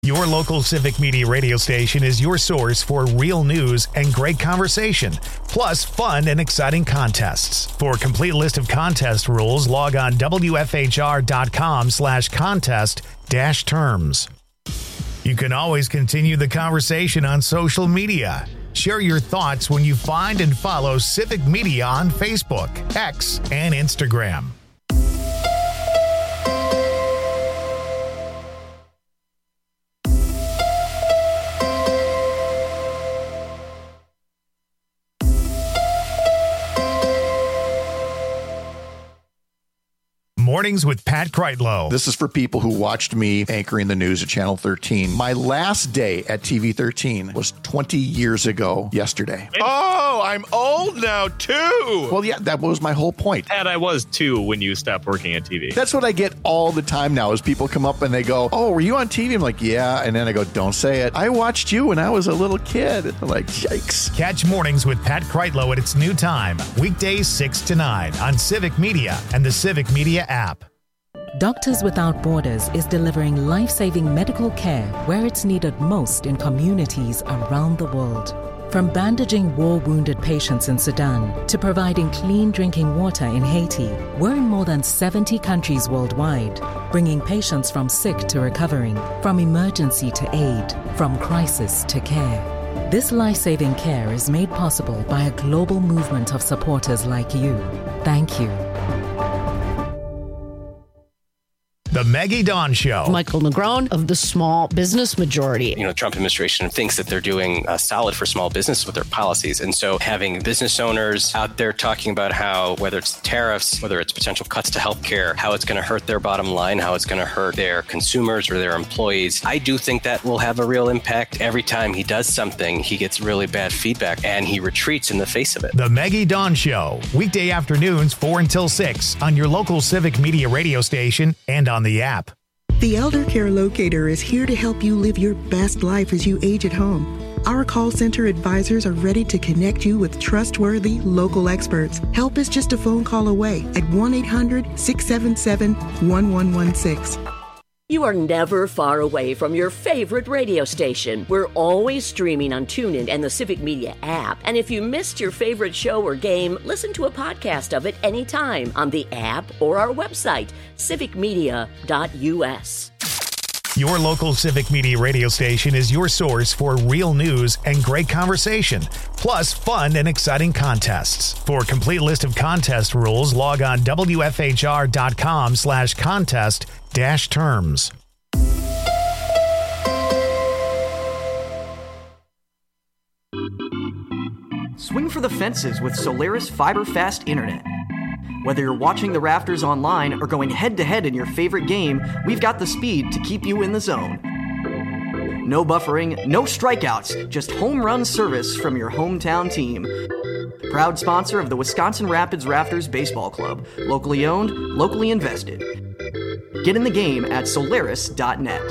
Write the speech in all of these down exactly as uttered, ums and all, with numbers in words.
Your local Civic Media radio station is your source for real news and great conversation, plus fun and exciting contests. For a complete list of contest rules, log on W F H R dot com slash contest dash terms. You can always continue the conversation on social media. Share your thoughts when you find and follow Civic Media on Facebook, X, and Instagram. Mornings with Pat Kreitlow. This is for people who watched me anchoring the news at Channel thirteen. My last day at T V thirteen was twenty years ago yesterday. Oh, I'm old now, too. Well, yeah, that was my whole point. And I was, too, when you stopped working at T V. That's what I get all the time now is people come up and they go, oh, were you on T V? I'm like, yeah. And then I go, don't say it. I watched you when I was a little kid. I'm like, yikes. Catch Mornings with Pat Kreitlow at its new time, weekdays six to nine on Civic Media and the Civic Media app. Doctors Without Borders is delivering life-saving medical care where it's needed most in communities around the world. From bandaging war-wounded patients in Sudan to providing clean drinking water in Haiti, we're in more than seventy countries worldwide, bringing patients from sick to recovering, from emergency to aid, from crisis to care. This life-saving care is made possible by a global movement of supporters like you. Thank you. The Maggie Dawn Show. Michael Negron of the Small Business Majority. You know, Trump administration thinks that they're doing uh, solid for small business with their policies. And so having business owners out there talking about how, whether it's tariffs, whether it's potential cuts to healthcare, how it's going to hurt their bottom line, how it's going to hurt their consumers or their employees, I do think that will have a real impact. Every time he does something, he gets really bad feedback and he retreats in the face of it. The Maggie Dawn Show, weekday afternoons four until six on your local Civic Media radio station and on the app. The Elder Care Locator is here to help you live your best life as you age at home. Our call center advisors are ready to connect you with trustworthy local experts. Help is just a phone call away at one eight hundred, six seven seven, one one one six. You are never far away from your favorite radio station. We're always streaming on TuneIn and the Civic Media app. And if you missed your favorite show or game, listen to a podcast of it anytime on the app or our website, civic media dot U S. Your local Civic Media radio station is your source for real news and great conversation, plus fun and exciting contests. For a complete list of contest rules, log on W F H R dot com slash contest dash terms. Swing for the fences with Solaris Fiber Fast Internet. Whether you're watching the Rafters online or going head-to-head in your favorite game, we've got the speed to keep you in the zone. No buffering, no strikeouts, just home run service from your hometown team. Proud sponsor of the Wisconsin Rapids Rafters Baseball Club. Locally owned, locally invested. Get in the game at Solaris dot net.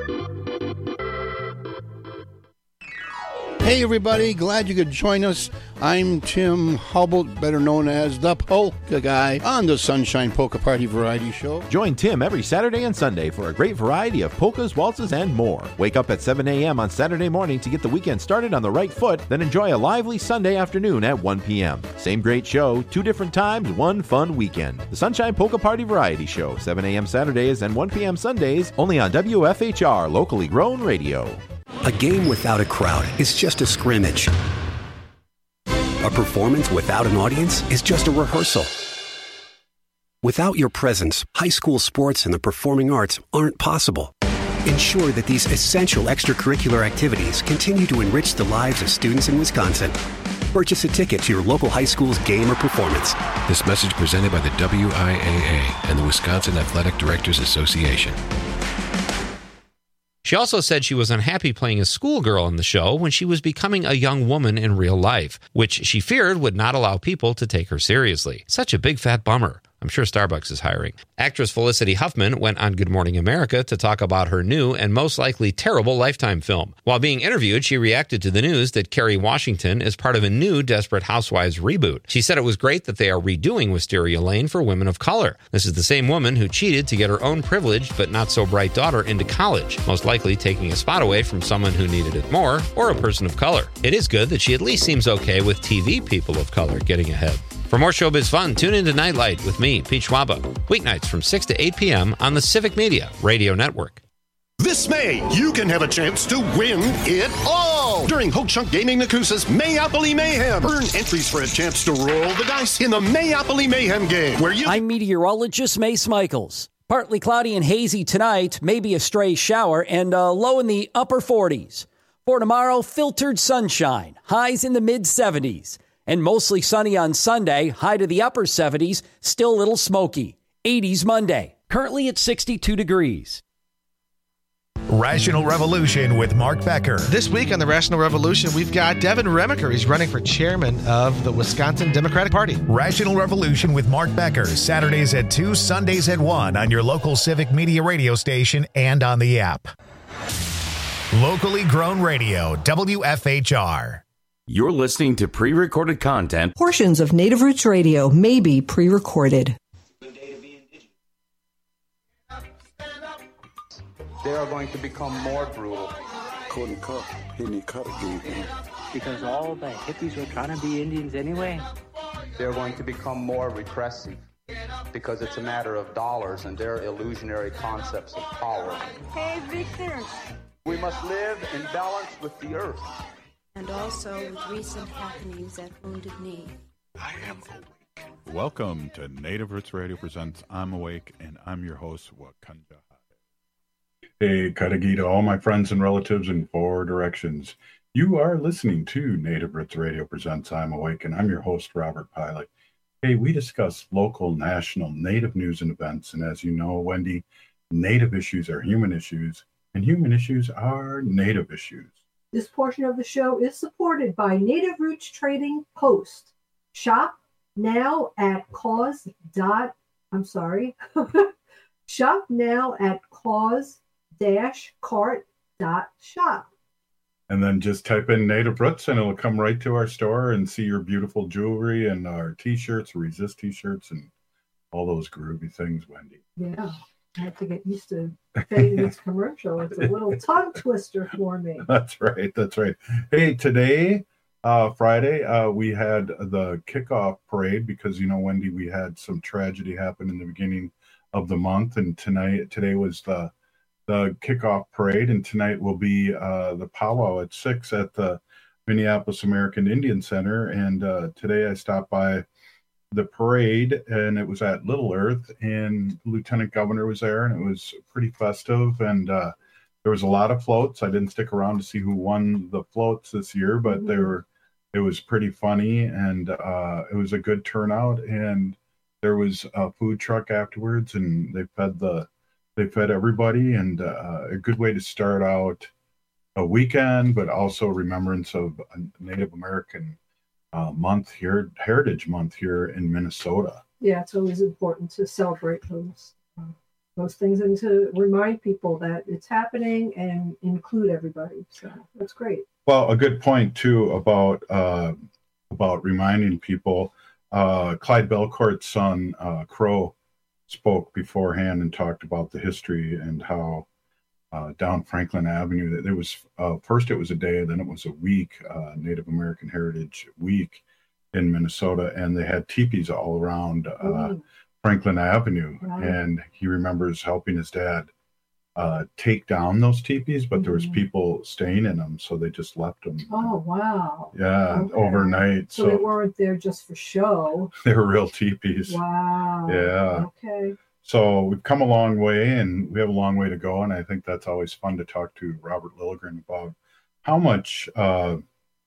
Hey everybody, glad you could join us. I'm Tim Hubble, better known as the Polka Guy, on the Sunshine Polka Party Variety Show. Join Tim every Saturday and Sunday for a great variety of polkas, waltzes, and more. Wake up at seven a.m. on Saturday morning to get the weekend started on the right foot, then enjoy a lively Sunday afternoon at one p.m. Same great show, two different times, one fun weekend. The Sunshine Polka Party Variety Show, seven a.m. Saturdays and one p.m. Sundays, only on W F H R, locally grown radio. A game without a crowd is just a scrimmage. A performance without an audience is just a rehearsal. Without your presence, high school sports and the performing arts aren't possible. Ensure that these essential extracurricular activities continue to enrich the lives of students in Wisconsin. Purchase a ticket to your local high school's game or performance. This message presented by the W I A A and the Wisconsin Athletic Directors Association. She also said she was unhappy playing a schoolgirl in the show when she was becoming a young woman in real life, which she feared would not allow people to take her seriously. Such a big fat bummer. I'm sure Starbucks is hiring. Actress Felicity Huffman went on Good Morning America to talk about her new and most likely terrible Lifetime film. While being interviewed, she reacted to the news that Kerry Washington is part of a new Desperate Housewives reboot. She said it was great that they are redoing Wisteria Lane for women of color. This is the same woman who cheated to get her own privileged but not so bright daughter into college, most likely taking a spot away from someone who needed it more, or a person of color. It is good that she at least seems okay with T V people of color getting ahead. For more showbiz fun, tune into Nightlight with me, Pete Schwaba, weeknights from six to eight p.m. on the Civic Media Radio Network. This May, you can have a chance to win it all during Ho-Chunk Gaming Nakusa's Mayopoly Mayhem. Earn entries for a chance to roll the dice in the Mayopoly Mayhem game, where you... I'm meteorologist Mace Michaels. Partly cloudy and hazy tonight, maybe a stray shower, and uh, low in the upper forties. For tomorrow, filtered sunshine, highs in the mid-seventies. And mostly sunny on Sunday, high to the upper seventies, still a little smoky. eighties Monday, currently at sixty-two degrees. Rational Revolution with Mark Becker. This week on the Rational Revolution, we've got Devin Remaker. He's running for chairman of the Wisconsin Democratic Party. Rational Revolution with Mark Becker, Saturdays at two, Sundays at one on your local Civic Media radio station and on the app. Locally grown radio, W F H R. You're listening to pre-recorded content. Portions of Native Roots Radio may be pre-recorded. They are going to become more brutal. Couldn't cut. He didn't cut again. Because all the hippies were trying to be Indians anyway. They're going to become more repressive. Because it's a matter of dollars and their illusionary concepts of power. Hey, Victor. We must live in balance with the earth. And also with recent happenings at Wounded Knee. I am awake. Welcome to Native Roots Radio presents I'm Awake, and I'm your host, Wakanja. Hey, Kadagi to all my friends and relatives in four directions. You are listening to Native Roots Radio presents I'm Awake, and I'm your host, Robert Pilot. Hey, we discuss local, national, Native news and events, and as you know, Wendy, Native issues are human issues, and human issues are Native issues. This portion of the show is supported by Native Roots Trading Post. Shop now at cause dot, I'm sorry, shop now at cause dash cart dot shop. And then just type in Native Roots and it'll come right to our store and see your beautiful jewelry and our t-shirts, Resist t-shirts, and all those groovy things, Wendy. Yeah. I have to get used to fading this commercial. It's a little tongue twister for me. That's right. That's right. Hey, today, uh, Friday, uh, we had the kickoff parade because, you know, Wendy, we had some tragedy happen in the beginning of the month. And tonight, today was the the kickoff parade. And tonight will be uh, the powwow at six at the Minneapolis American Indian Center. And uh, today I stopped by the parade, and it was at Little Earth, and Lieutenant Governor was there, and it was pretty festive, and uh, there was a lot of floats. I didn't stick around to see who won the floats this year, but mm-hmm. they were, it was pretty funny, and uh, it was a good turnout, and there was a food truck afterwards, and they fed the, they fed everybody, and uh, a good way to start out a weekend, but also remembrance of Native American Uh, month here, Heritage Month here in Minnesota. Yeah, it's always important to celebrate those uh, those things and to remind people that it's happening and include everybody. So that's great. Well, a good point too about uh, about reminding people. Uh, Clyde Belcourt's son uh, Crow spoke beforehand and talked about the history and how uh, down Franklin Avenue that there was uh, first it was a day, then it was a week, uh, Native American Heritage Week in Minnesota, and they had teepees all around uh, mm. Franklin Avenue. Wow. And he remembers helping his dad uh, take down those teepees, but mm. there was people staying in them, so they just left them. Oh, wow. Yeah, okay. Overnight. So, so they weren't there just for show. They were real teepees. Wow. Yeah. Okay. So we've come a long way, and we have a long way to go, and I think that's always fun to talk to Robert Lilligren about how much uh,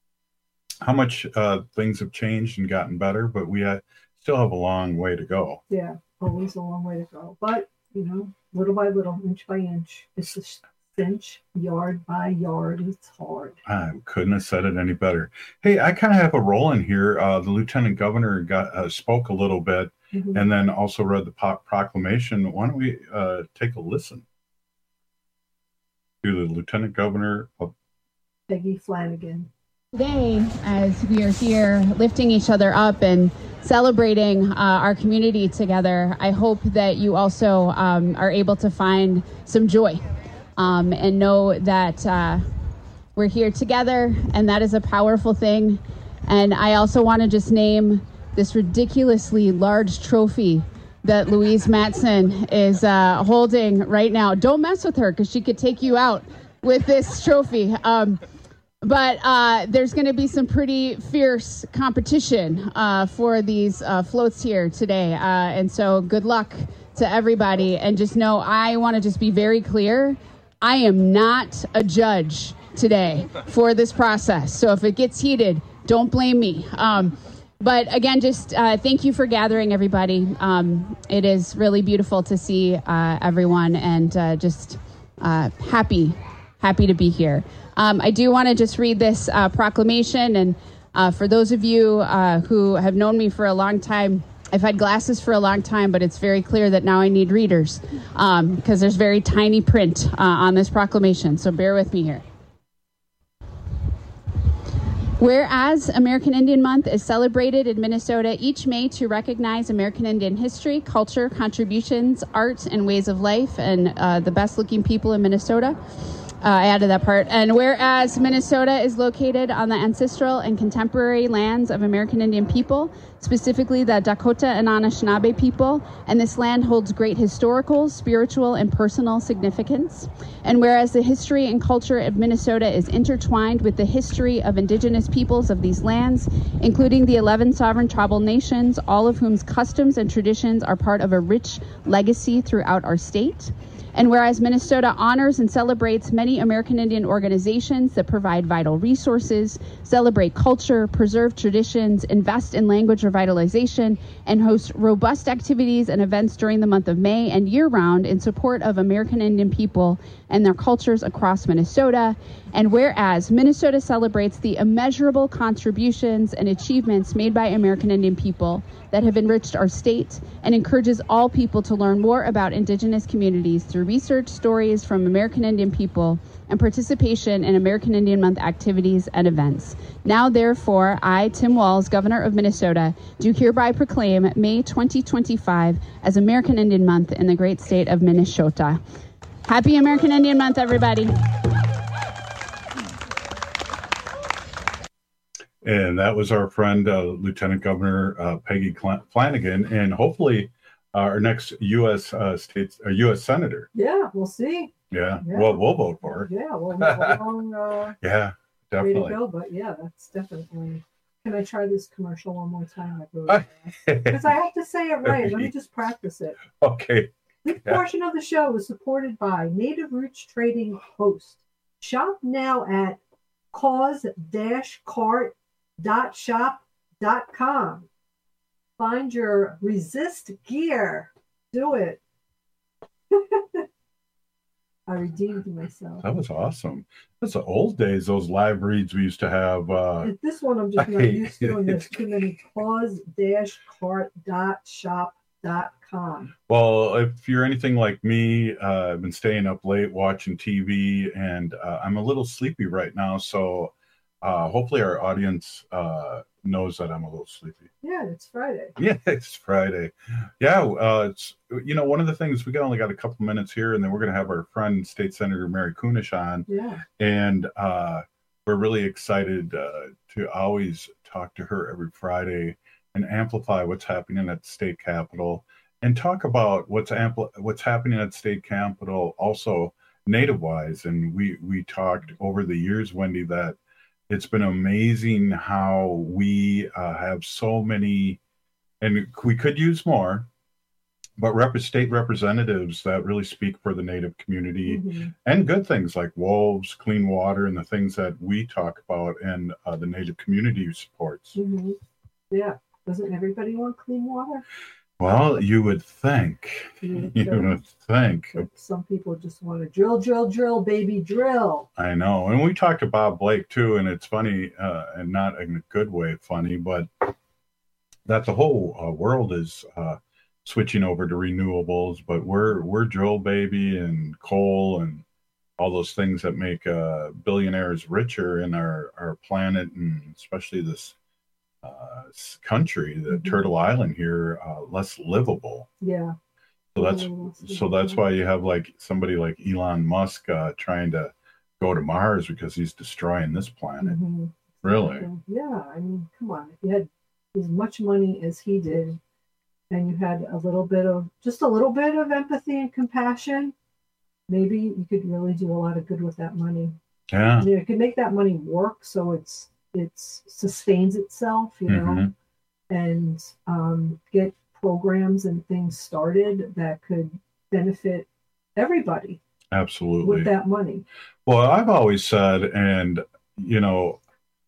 how much uh, things have changed and gotten better, but we uh, still have a long way to go. Yeah, always a long way to go. But, you know, little by little, inch by inch, it's the cinch, yard by yard. It's hard. I couldn't have said it any better. Hey, I kind of have a role in here. Uh, the lieutenant governor got uh, spoke a little bit, mm-hmm. and then also read the po- proclamation. Why don't we uh, take a listen to the lieutenant governor of Peggy Flanagan. Today, as we are here lifting each other up and celebrating uh, our community together, I hope that you also um, are able to find some joy um, and know that uh, we're here together, and that is a powerful thing. And I also want to just name this ridiculously large trophy that Louise Matson is uh, holding right now. Don't mess with her, because she could take you out with this trophy. Um, But uh, there's going to be some pretty fierce competition uh, for these uh, floats here today. Uh, and so good luck to everybody. And just know, I want to just be very clear. I am not a judge today for this process. So if it gets heated, don't blame me. Um, but again, just uh, thank you for gathering, everybody. Um, it is really beautiful to see uh, everyone, and uh, just uh, happy, happy to be here. Um, I do want to just read this uh, proclamation, and uh, for those of you uh, who have known me for a long time, I've had glasses for a long time, but it's very clear that now I need readers because um, there's very tiny print uh, on this proclamation, so bear with me here. Whereas American Indian Month is celebrated in Minnesota each May to recognize American Indian history, culture, contributions, art, and ways of life, and uh, the best-looking people in Minnesota. Uh, I added that part. And whereas Minnesota is located on the ancestral and contemporary lands of American Indian people, specifically the Dakota and Anishinaabe people, and this land holds great historical, spiritual, and personal significance. And whereas the history and culture of Minnesota is intertwined with the history of indigenous peoples of these lands, including the eleven sovereign tribal nations, all of whose customs and traditions are part of a rich legacy throughout our state. And whereas Minnesota honors and celebrates many American Indian organizations that provide vital resources, celebrate culture, preserve traditions, invest in language revitalization, and host robust activities and events during the month of May and year-round in support of American Indian people and their cultures across Minnesota. And whereas Minnesota celebrates the immeasurable contributions and achievements made by American Indian people that have enriched our state, and encourages all people to learn more about Indigenous communities through research, stories from American Indian people, and participation in American Indian Month activities and events. Now, therefore, I, Tim Walz, Governor of Minnesota, do hereby proclaim May twenty twenty-five as American Indian Month in the great state of Minnesota. Happy American Indian Month, everybody. And that was our friend, uh, Lieutenant Governor uh, Peggy Flanagan, and hopefully uh, our next U S uh, states, or U S Senator. Yeah, we'll see. Yeah, yeah. well, we'll vote for her. Yeah, we'll move along. Uh, yeah, definitely. Way to go, but yeah, that's definitely. Can I try this commercial one more time? Because I have to say it right. Let me just practice it. Okay. This yeah. portion of the show is supported by Native Roots Trading Post. Shop now at cause dash cart dot shop dot com. Find your resist gear. Do it. I redeemed myself. That was awesome. That's the old days, those live reads we used to have. Uh, this one I'm just not used to, and there's too many. cause dash cart dot shop dot com. Well, if you're anything like me, uh, I've been staying up late watching T V, and uh, I'm a little sleepy right now, so uh, hopefully our audience uh, knows that I'm a little sleepy. Yeah, it's Friday. Yeah, it's Friday. Yeah, uh, it's you know one of the things we got only got a couple minutes here, and then we're going to have our friend State Senator Mary Kunesh on. Yeah, and uh, we're really excited uh, to always talk to her every Friday and amplify what's happening at the state capitol, and talk about what's ampl- what's happening at state capitol also native-wise. And we we talked over the years, Wendy, that it's been amazing how we uh, have so many, and we could use more, but rep- state representatives that really speak for the Native community, mm-hmm. and good things like wolves, clean water, and the things that we talk about and uh, the Native community supports. Mm-hmm. Yeah. Doesn't everybody want clean water? Well, you would think. You You would think. Some people just want to drill, drill, drill, baby, drill. I know. And we talked to Bob Blake, too, and it's funny, uh, and not in a good way funny, but that the whole uh, world is uh, switching over to renewables, but we're we're drill, baby, and coal, and all those things that make uh, billionaires richer in our, our planet, and especially this uh, country, the Mm-hmm. Turtle Island here, uh, less livable. Yeah. So that's so that's why you have like somebody like Elon Musk uh, trying to go to Mars because he's destroying this planet. Mhm. Really? Yeah, I mean, come on. If you had as much money as he did, and you had a little bit of, just a little bit of empathy and compassion, maybe you could really do a lot of good with that money. Yeah. You know, it could make that money work so it's it's sustains itself, you know, Mhm. and um, get programs and things started that could benefit everybody Absolutely. with that money. Well, I've always said, and you know,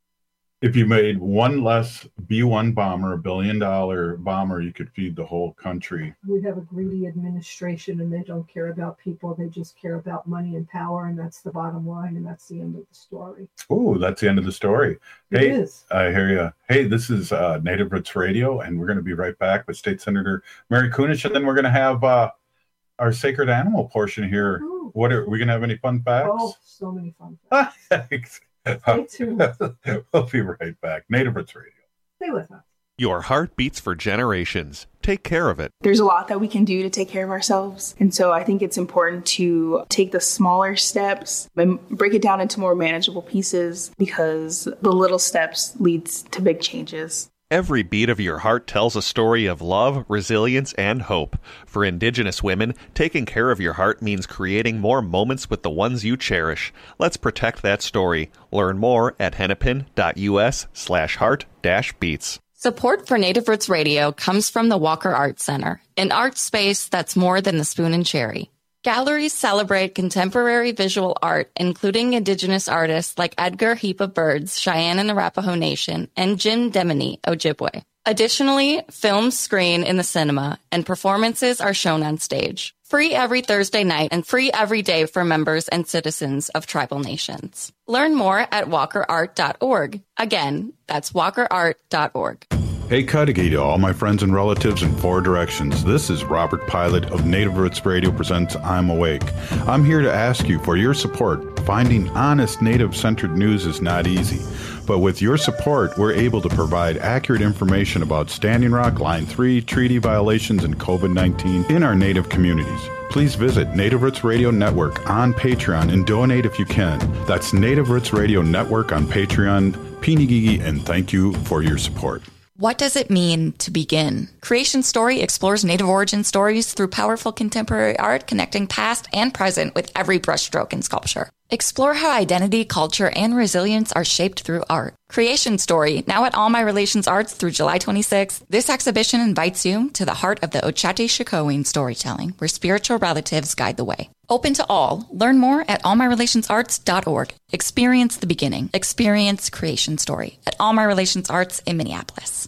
if you made one less B one bomber, a billion dollar bomber, you could feed the whole country. We have a greedy administration and they don't care about people. They just care about money and power. And that's the bottom line. And that's the end of the story. Oh, that's the end of the story. It Hey, is. I hear you. Hey, this is uh, Native Roots Radio, and we're going to be right back with State Senator Mary Kunesh, and then we're going to have uh, our sacred animal portion here. Ooh. What are we going to have any fun facts? Oh, so many fun facts. Stay tuned. We'll be right back. Native Roots Radio. Stay with us. Your heart beats for generations. Take care of it. There's a lot that we can do to take care of ourselves. And so I think it's important to take the smaller steps and break it down into more manageable pieces, because the little steps leads to big changes. Every beat of your heart tells a story of love, resilience, and hope. For Indigenous women, taking care of your heart means creating more moments with the ones you cherish. Let's protect that story. Learn more at hennepin.us slash heart dash beats. Support for Native Roots Radio comes from the Walker Art Center, an art space that's more than the spoon and cherry. Galleries celebrate contemporary visual art, including Indigenous artists like Edgar Heap of Birds, Cheyenne and Arapaho Nation, and Jim Demini, Ojibwe. Additionally, films screen in the cinema, and performances are shown on stage. Free every Thursday night and free every day for members and citizens of tribal nations. Learn more at walker art dot org. Again, that's walker art dot org. Hey, Cudahy to all my friends and relatives in four directions. This is Robert Pilot of Native Roots Radio presents I'm Awake. I'm here to ask you for your support. Finding honest Native-centered news is not easy, but with your support, we're able to provide accurate information about Standing Rock, Line three, treaty violations, and COVID nineteen in our Native communities. Please visit Native Roots Radio Network on Patreon and donate if you can. That's Native Roots Radio Network on Patreon. Pinigigi, and thank you for your support. What does it mean to begin? Creation Story explores Native origin stories through powerful contemporary art, connecting past and present with every brushstroke in sculpture. Explore how identity, culture, and resilience are shaped through art. Creation Story, now at All My Relations Arts through July twenty-sixth. This exhibition invites you to the heart of the Ochate-Shikowin storytelling, where spiritual relatives guide the way. Open to all. Learn more at all my relations arts dot org. Experience the beginning. Experience Creation Story at All My Relations Arts in Minneapolis.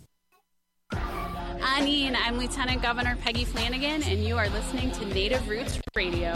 Annie, and I'm Lieutenant Governor Peggy Flanagan, and you are listening to Native Roots Radio.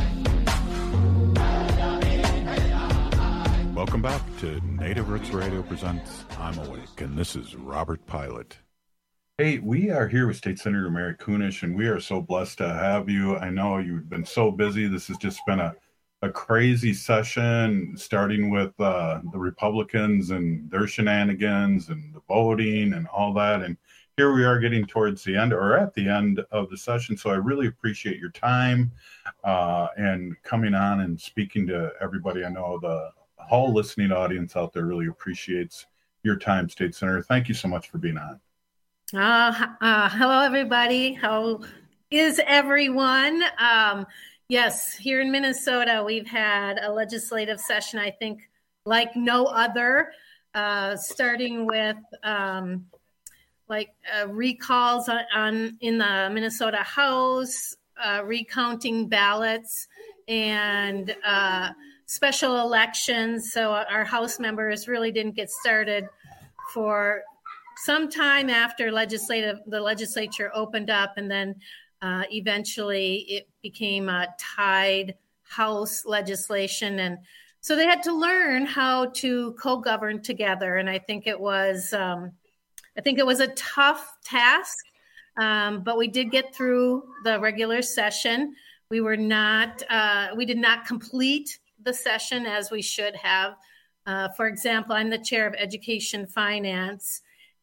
Welcome back to Native Roots Radio presents I'm Awake, and this is Robert Pilot. Hey, we are here with State Senator Mary Kunesh, and we are so blessed to have you. I know you've been so busy. This has just been a, a crazy session, starting with uh, the Republicans and their shenanigans and the voting and all that. And here we are getting towards the end, or at the end of the session. So I really appreciate your time uh, and coming on and speaking to everybody. I know the whole listening audience out there really appreciates your time, State Senator. Thank you so much for being on. Uh, uh, hello, everybody. How is everyone? Um, yes, here in Minnesota, we've had a legislative session, I think, like no other, uh, starting with um, like uh, recalls on, on in the Minnesota House, uh, recounting ballots, and uh, special elections. So our House members really didn't get started for sometime after legislative, the legislature opened up, and then uh, eventually it became a tied House legislation. And so they had to learn how to co-govern together. And I think it was, um, I think it was a tough task, um, but we did get through the regular session. We were not, uh, we did not complete the session as we should have. Uh, for example, I'm the chair of Education Finance,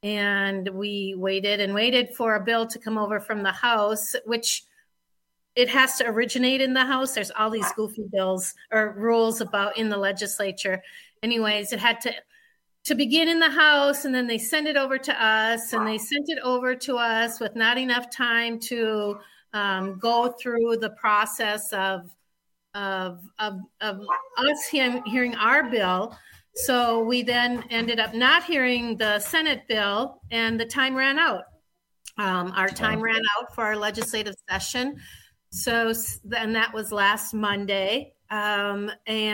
and we waited and waited for a bill to come over from the House, which it has to originate in the House. There's all these goofy bills or rules about in the legislature. Anyways, it had to to begin in the House, and then they send it over to us, and they sent it over to us with not enough time to um, go through the process of of of, of us hearing, hearing our bill. So we then ended up not hearing the Senate bill, and the time ran out. Um, our time ran out for our legislative session. So, and that was last Monday. Um,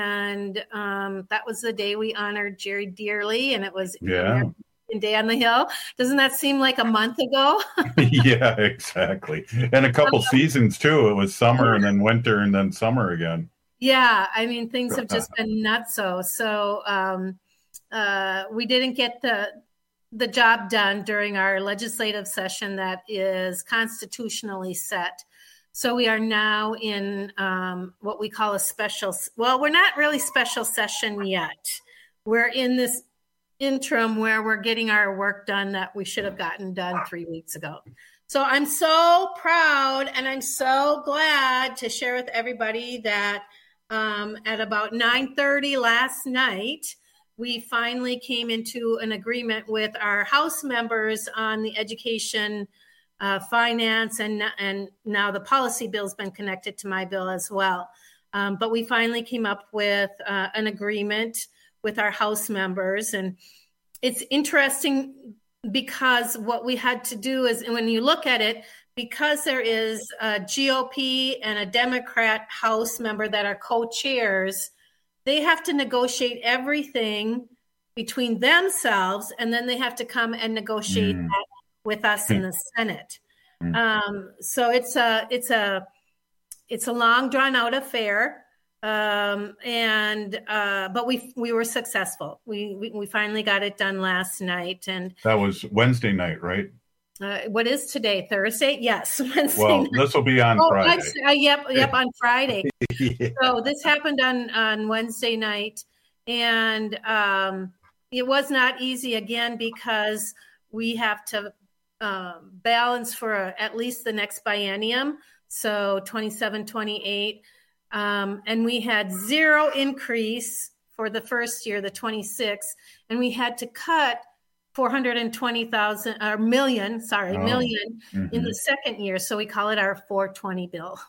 and um, that was the day we honored Jerry Dearly, and it was yeah. Day on the Hill. Doesn't that seem like a month ago? Yeah, exactly. And a couple seasons too. It was summer and then winter and then summer again. Yeah, I mean, things have just been nutso. So um, uh, we didn't get the the job done during our legislative session that is constitutionally set. So we are now in um, what we call a special, well, we're not really special session yet. We're in this interim where we're getting our work done that we should have gotten done three weeks ago. So I'm so proud, and I'm so glad to share with everybody that um, at about nine thirty last night, we finally came into an agreement with our House members on the education, uh, finance, and, and now the policy bill's been connected to my bill as well. Um, but we finally came up with uh, an agreement with our House members. And it's interesting because what we had to do is, when you look at it, because there is a G O P and a Democrat House member that are co-chairs, they have to negotiate everything between themselves, and then they have to come and negotiate mm. that with us in the Senate. Mm. Um, so it's a it's a it's a long drawn out affair, um, and uh, but we we were successful. We, we we finally got it done last night, and that was Wednesday night, right? Uh, what is today? Thursday? Yes. Wednesday well, night. This will be on oh, Friday. Uh, yep, yep, on Friday. Yeah. So this happened on, on Wednesday night, and um, it was not easy, again, because we have to uh, balance for a, at least the next biennium, so twenty-seven, twenty-eight, um, and we had zero increase for the first year, the twenty-six, and we had to cut four hundred twenty thousand or million, sorry, oh. million mm-hmm. in the second year. So we call it our four twenty bill.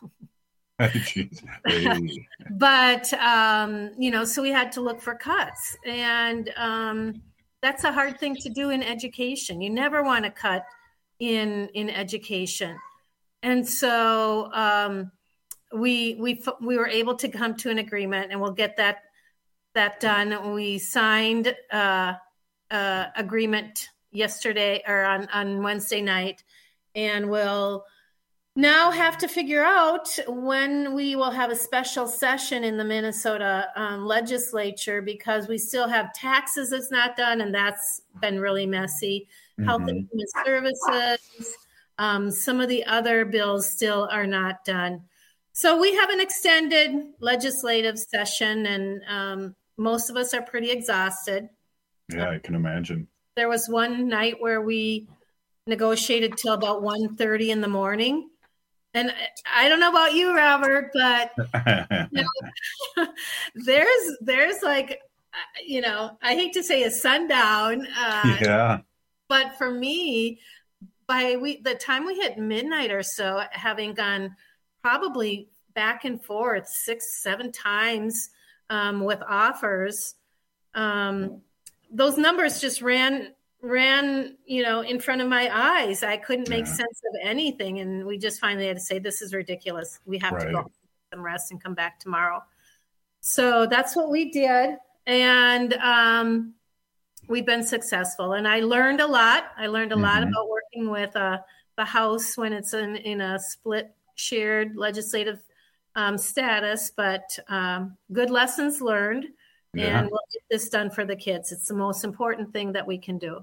But, um, you know, so we had to look for cuts. And um, that's a hard thing to do in education. You never want to cut in in education. And so um, we we we were able to come to an agreement, and we'll get that that done. We signed uh Uh, agreement yesterday or on, on Wednesday night, and we'll now have to figure out when we will have a special session in the Minnesota um, legislature, because we still have taxes that's not done, and that's been really messy. Mm-hmm. Health and Human Services, um, some of the other bills still are not done. So we have an extended legislative session, and um, most of us are pretty exhausted. Yeah, I can imagine. There was one night where we negotiated till about one thirty in the morning. And I don't know about you, Robert, but you know, there's there's like, you know, I hate to say a sundown. Uh, yeah. But for me, by we the time we hit midnight or so, having gone probably back and forth six, seven times um, with offers, um, those numbers just ran, ran, you know, in front of my eyes. I couldn't make yeah. sense of anything. And we just finally had to say, this is ridiculous. We have right. to go get some rest and come back tomorrow. So that's what we did. And um, we've been successful, and I learned a lot. I learned a mm-hmm. lot about working with uh, the House when it's in, in a split shared legislative um, status, but um, good lessons learned, Yeah. and we'll get this done for the kids. It's the most important thing that we can do.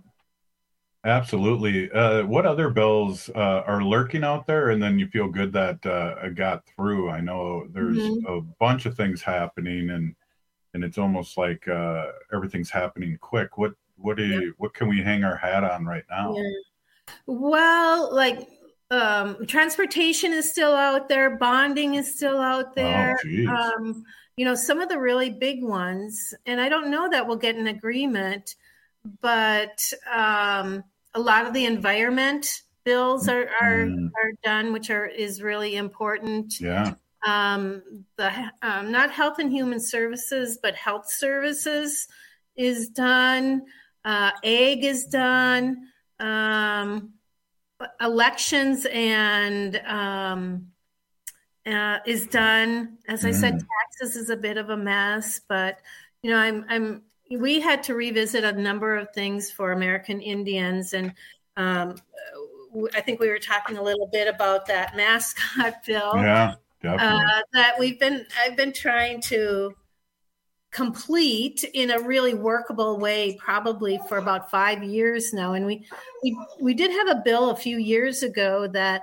Absolutely. Uh, what other bills uh, are lurking out there, and then you feel good that uh, got through? I know there's Mhm. a bunch of things happening, and and it's almost like uh, everything's happening quick. What what do you, what can we hang our hat on right now? Yeah. Well, like um, transportation is still out there, bonding is still out there. geez. um, you know, some of the really big ones, and I don't know that we'll get an agreement, but um, a lot of the environment bills are are, Mm. are done, which are is really important. Yeah. Um, the um, not health and human services, but health services is done. Uh, ag is done. Um, elections and um, uh, is done. As I said, Mm. taxes is a bit of a mess, but you know, I'm I'm we had to revisit a number of things for American Indians, and um, I think we were talking a little bit about that mascot bill. Yeah, definitely. Uh, that we've been I've been trying to complete in a really workable way probably for about five years now, and we we we did have a bill a few years ago that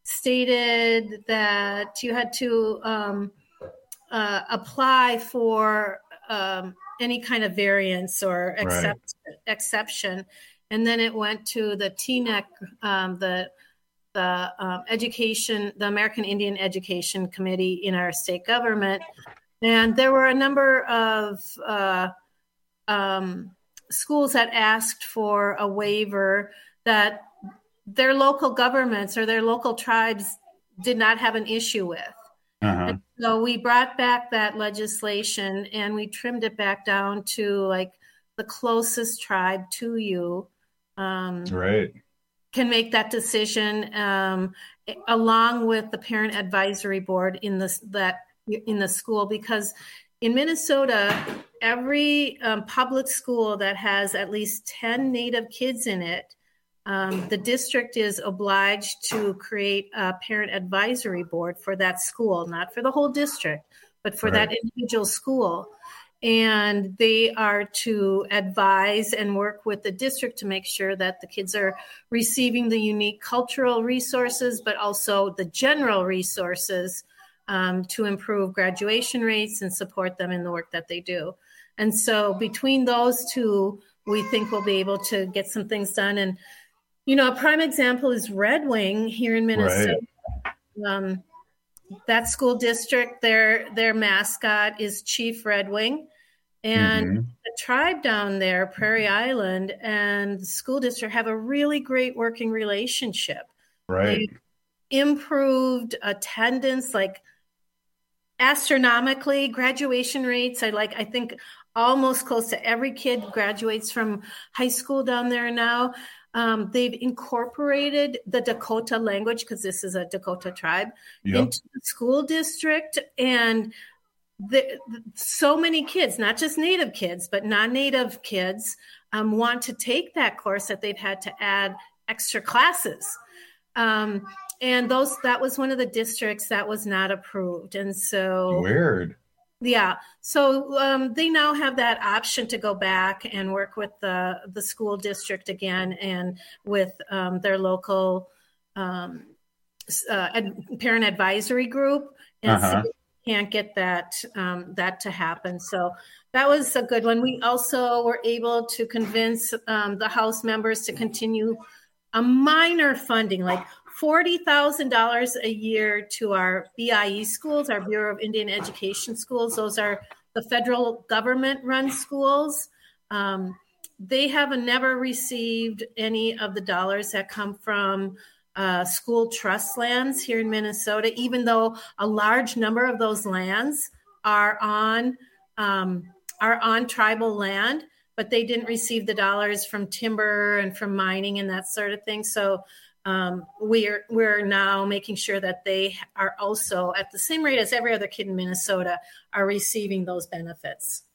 stated that you had to um, uh, apply for um, any kind of variance or accept, exception, and then it went to the T N E C, um, the the um, education, the American Indian Education Committee in our state government. And there were a number of uh, um, schools that asked for a waiver that their local governments or their local tribes did not have an issue with. Uh-huh. And so we brought back that legislation and we trimmed it back down to like the closest tribe to you. Um, Right. can make that decision um, along with the parent advisory board in this that in the school, because in Minnesota, every um, public school that has at least ten Native kids in it, um, the district is obliged to create a parent advisory board for that school, not for the whole district, but for Right. that individual school. And they are to advise and work with the district to make sure that the kids are receiving the unique cultural resources, but also the general resources um, to improve graduation rates and support them in the work that they do. And so between those two, we think we'll be able to get some things done. And, you know, a prime example is Red Wing here in Minnesota. Right. Um, that school district, their their mascot is Chief Red Wing. And Mhm. the tribe down there, Prairie Island, and the school district have a really great working relationship. Right. They improved attendance like astronomically, graduation rates. I like I think almost close to every kid graduates from high school down there now. Um, they've incorporated the Dakota language, because this is a Dakota tribe, Yep. into the school district. And the, so many kids, not just Native kids, but non-Native kids, um, want to take that course that they've had to add extra classes. Um, and those that was one of the districts that was not approved. And so Weird. yeah. So um, they now have that option to go back and work with the, the school district again and with um, their local um, uh, ad- parent advisory group, and Uh-huh. see if we can't get that um, that to happen. So that was a good one. We also were able to convince um, the House members to continue a minor funding, like forty thousand dollars a year to our B I E schools, our Bureau of Indian Education schools. Those are the federal government-run schools. Um, they have never received any of the dollars that come from uh, school trust lands here in Minnesota, even though a large number of those lands are on um, are on tribal land, but they didn't receive the dollars from timber and from mining and that sort of thing. So Um, we're we're now making sure that they are also at the same rate as every other kid in Minnesota are receiving those benefits.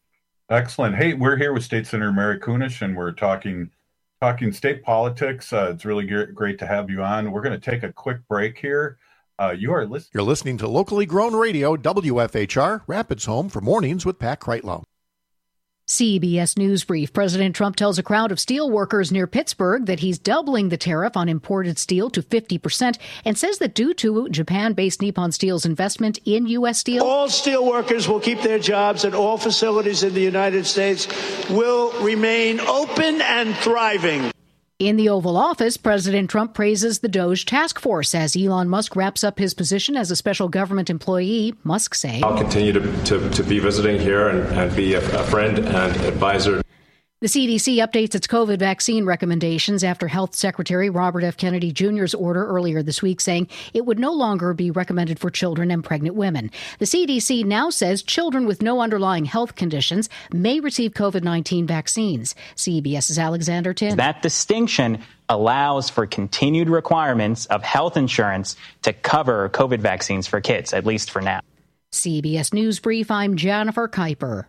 Excellent. Hey, we're here with State Senator Mary Kunesh, and we're talking talking state politics. Uh, it's really g- great to have you on. We're going to take a quick break here. Uh, you are listening. You're listening to locally grown radio, W F H R, Rapids Home for Mornings with Pat Kreitlow. C B S News Brief. President Trump tells a crowd of steel workers near Pittsburgh that he's doubling the tariff on imported steel to fifty percent and says that due to Japan-based Nippon Steel's investment in U S steel, all steel workers will keep their jobs and all facilities in the United States will remain open and thriving. In the Oval Office, President Trump praises the DOGE task force as Elon Musk wraps up his position as a special government employee. Musk saying, I'll continue to, to, to be visiting here and, and be a, a friend and advisor. The C D C updates its COVID vaccine recommendations after Health Secretary Robert F. Kennedy Junior's order earlier this week saying it would no longer be recommended for children and pregnant women. The C D C now says children with no underlying health conditions may receive COVID nineteen vaccines. CBS's Alexander Tin. That distinction allows for continued requirements of health insurance to cover COVID vaccines for kids, at least for now. C B S News Brief, I'm Jennifer Kuiper.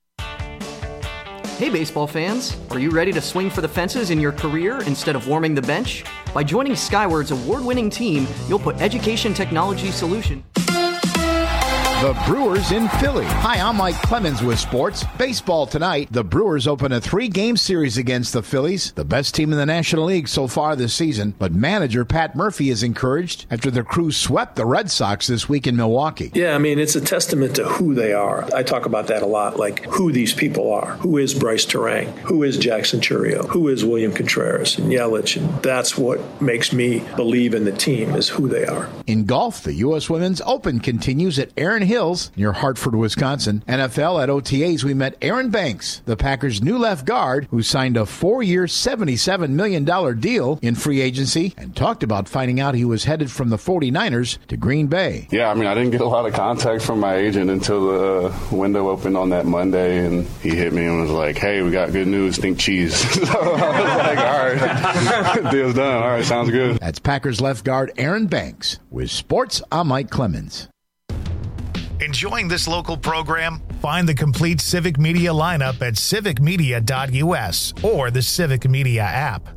Hey baseball fans, are you ready to swing for the fences in your career instead of warming the bench? By joining Skyward's award-winning team, you'll put education technology solution. The Brewers in Philly. Hi, I'm Mike Clemens with sports. Baseball tonight. The Brewers open a three-game series against the Phillies, the best team in the National League so far this season. But manager Pat Murphy is encouraged after the Crew swept the Red Sox this week in Milwaukee. Yeah, I mean, it's a testament to who they are. I talk about that a lot, like who these people are. Who is Bryce Terang? Who is Jackson Churio? Who is William Contreras and Yelich? And that's what makes me believe in the team, is who they are. In golf, the U S Women's Open continues at Erin Hills near Hartford, Wisconsin. N F L at O T As, we met Aaron Banks, the Packers' new left guard, who signed a four-year, seventy-seven million dollars deal in free agency and talked about finding out he was headed from the forty-niners to Green Bay. Yeah, I mean, I didn't get a lot of contact from my agent until the window opened on that Monday, and he hit me and was like, hey, we got good news, think cheese. So I was like, all right, deal's done. All right, sounds good. That's Packers left guard Aaron Banks. With sports, I'm Mike Clemens. Enjoying this local program? Find the complete Civic Media lineup at civic media dot u s or the Civic Media app.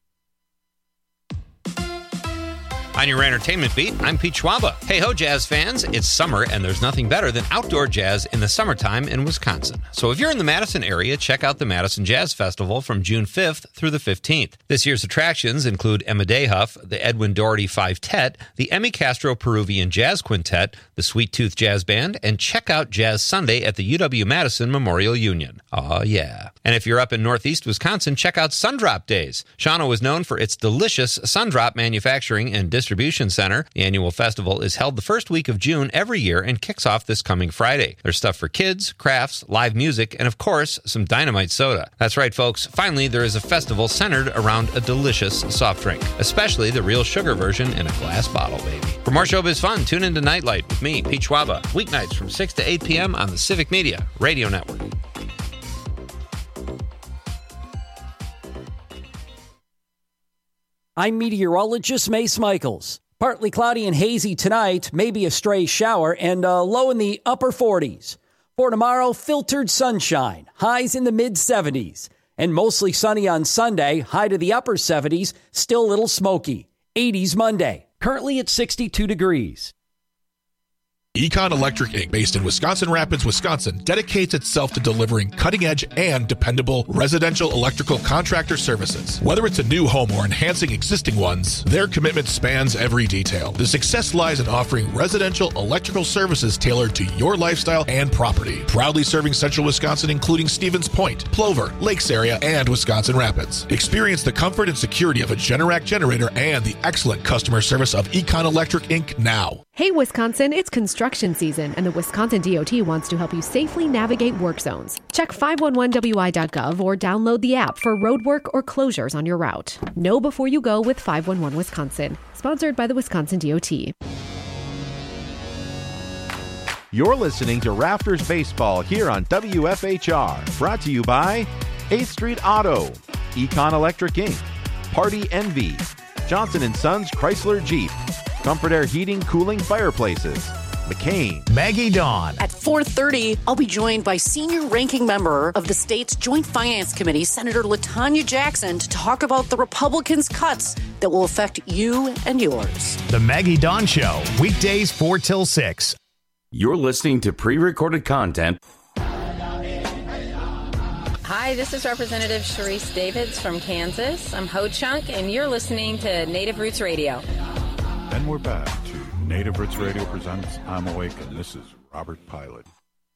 On your entertainment beat, I'm Pete Schwaba. Hey ho, jazz fans. It's summer, and there's nothing better than outdoor jazz in the summertime in Wisconsin. So if you're in the Madison area, check out the Madison Jazz Festival from June fifth through the fifteenth. This year's attractions include Emma Dayhuff, the Edwin Doherty Five-Tet, the Emmy Castro Peruvian Jazz Quintet, the Sweet Tooth Jazz Band, and check out Jazz Sunday at the U W-Madison Memorial Union. Aw, yeah. And if you're up in northeast Wisconsin, check out Sundrop Days. Shawano is known for its delicious Sundrop manufacturing and distribution Distribution Center. The annual festival is held the first week of June every year and kicks off this coming Friday. There's stuff for kids, crafts, live music, and of course, some dynamite soda. That's right, folks. Finally, there is a festival centered around a delicious soft drink, especially the real sugar version in a glass bottle, baby. For more showbiz fun, tune into Nightlight with me, Pete Schwaba, weeknights from six to eight p.m. on the Civic Media Radio Network. I'm meteorologist Mace Michaels. Partly cloudy and hazy tonight, maybe a stray shower, and uh, low in the upper forties. For tomorrow, filtered sunshine, highs in the mid seventies. And mostly sunny on Sunday, high to the upper seventies, still a little smoky. eighties Monday, currently at sixty-two degrees. Econ Electric Incorporated, based in Wisconsin Rapids, Wisconsin, dedicates itself to delivering cutting-edge and dependable residential electrical contractor services. Whether it's a new home or enhancing existing ones, their commitment spans every detail. The success lies in offering residential electrical services tailored to your lifestyle and property. Proudly serving central Wisconsin, including Stevens Point, Plover, Lakes area, and Wisconsin Rapids. Experience the comfort and security of a Generac generator and the excellent customer service of Econ Electric Incorporated now. Hey, Wisconsin, it's construction season, and the Wisconsin D O T wants to help you safely navigate work zones. Check five one one W I dot gov or download the app for road work or closures on your route. Know before you go with five one one Wisconsin. Sponsored by the Wisconsin D O T. You're listening to Rafters Baseball here on W F H R. Brought to you by eighth Street Auto, Econ Electric Incorporated, Party Envy, Johnson and Sons Chrysler Jeep, Comfort Air Heating, Cooling, Fireplaces, McCain. Maggie Dawn. At four thirty, I'll be joined by senior ranking member of the state's Joint Finance Committee, Senator LaTanya Jackson, to talk about the Republicans' cuts that will affect you and yours. The Maggie Dawn Show, weekdays four till six. You're listening to pre-recorded content. Hi, this is Representative Sharice Davids from Kansas. I'm Ho Chunk, and you're listening to Native Roots Radio. And we're back to Native Roots Radio presents I'm Awake, and this is Robert Pilot.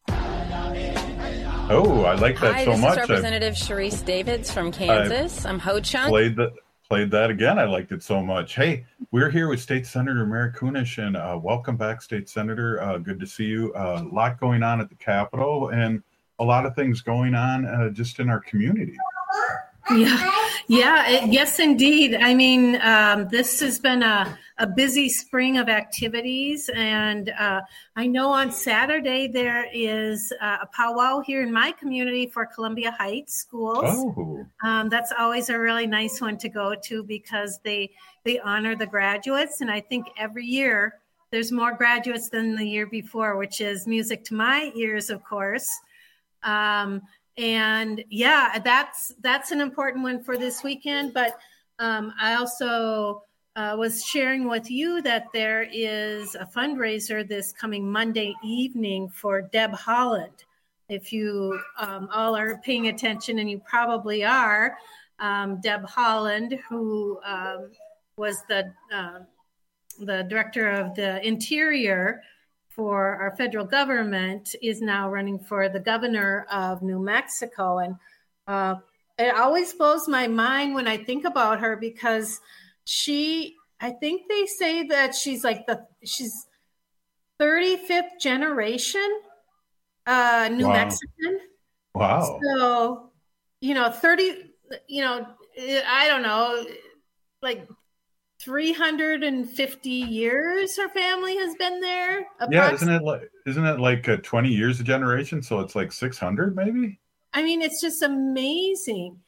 Oh, I like that Hi, so this much. is Representative I've, Sharice Davids from Kansas. I've I'm Ho Chunk. Played, the, played that again. I liked it so much. Hey, we're here with State Senator Mary Kunesh, and uh, welcome back, State Senator. Uh, good to see you. A uh, lot going on at the Capitol, and a lot of things going on uh, just in our community. Yeah, yeah, it, yes, indeed. I mean, um, this has been a, a busy spring of activities, and uh, I know on Saturday there is uh, a powwow here in my community for Columbia Heights schools. Oh. Um, that's always a really nice one to go to because they they honor the graduates, and I think every year there's more graduates than the year before, which is music to my ears, of course. Um, and yeah, that's, that's an important one for this weekend. But, um, I also, uh, was sharing with you that there is a fundraiser this coming Monday evening for Deb Haaland. If you, um, all are paying attention, and you probably are, um, Deb Haaland, who, um, was the, uh, the director of the Interior for our federal government, is now running for the governor of New Mexico. And uh, it always blows my mind when I think about her, because she, I think they say that she's like the, she's thirty-fifth generation uh, New Wow. Mexican. Wow. So, you know, thirty, you know, I don't know, like three hundred fifty years her family has been there. Yeah, isn't it like isn't it like uh, twenty years a generation? So it's like six hundred maybe? I mean, it's just amazing.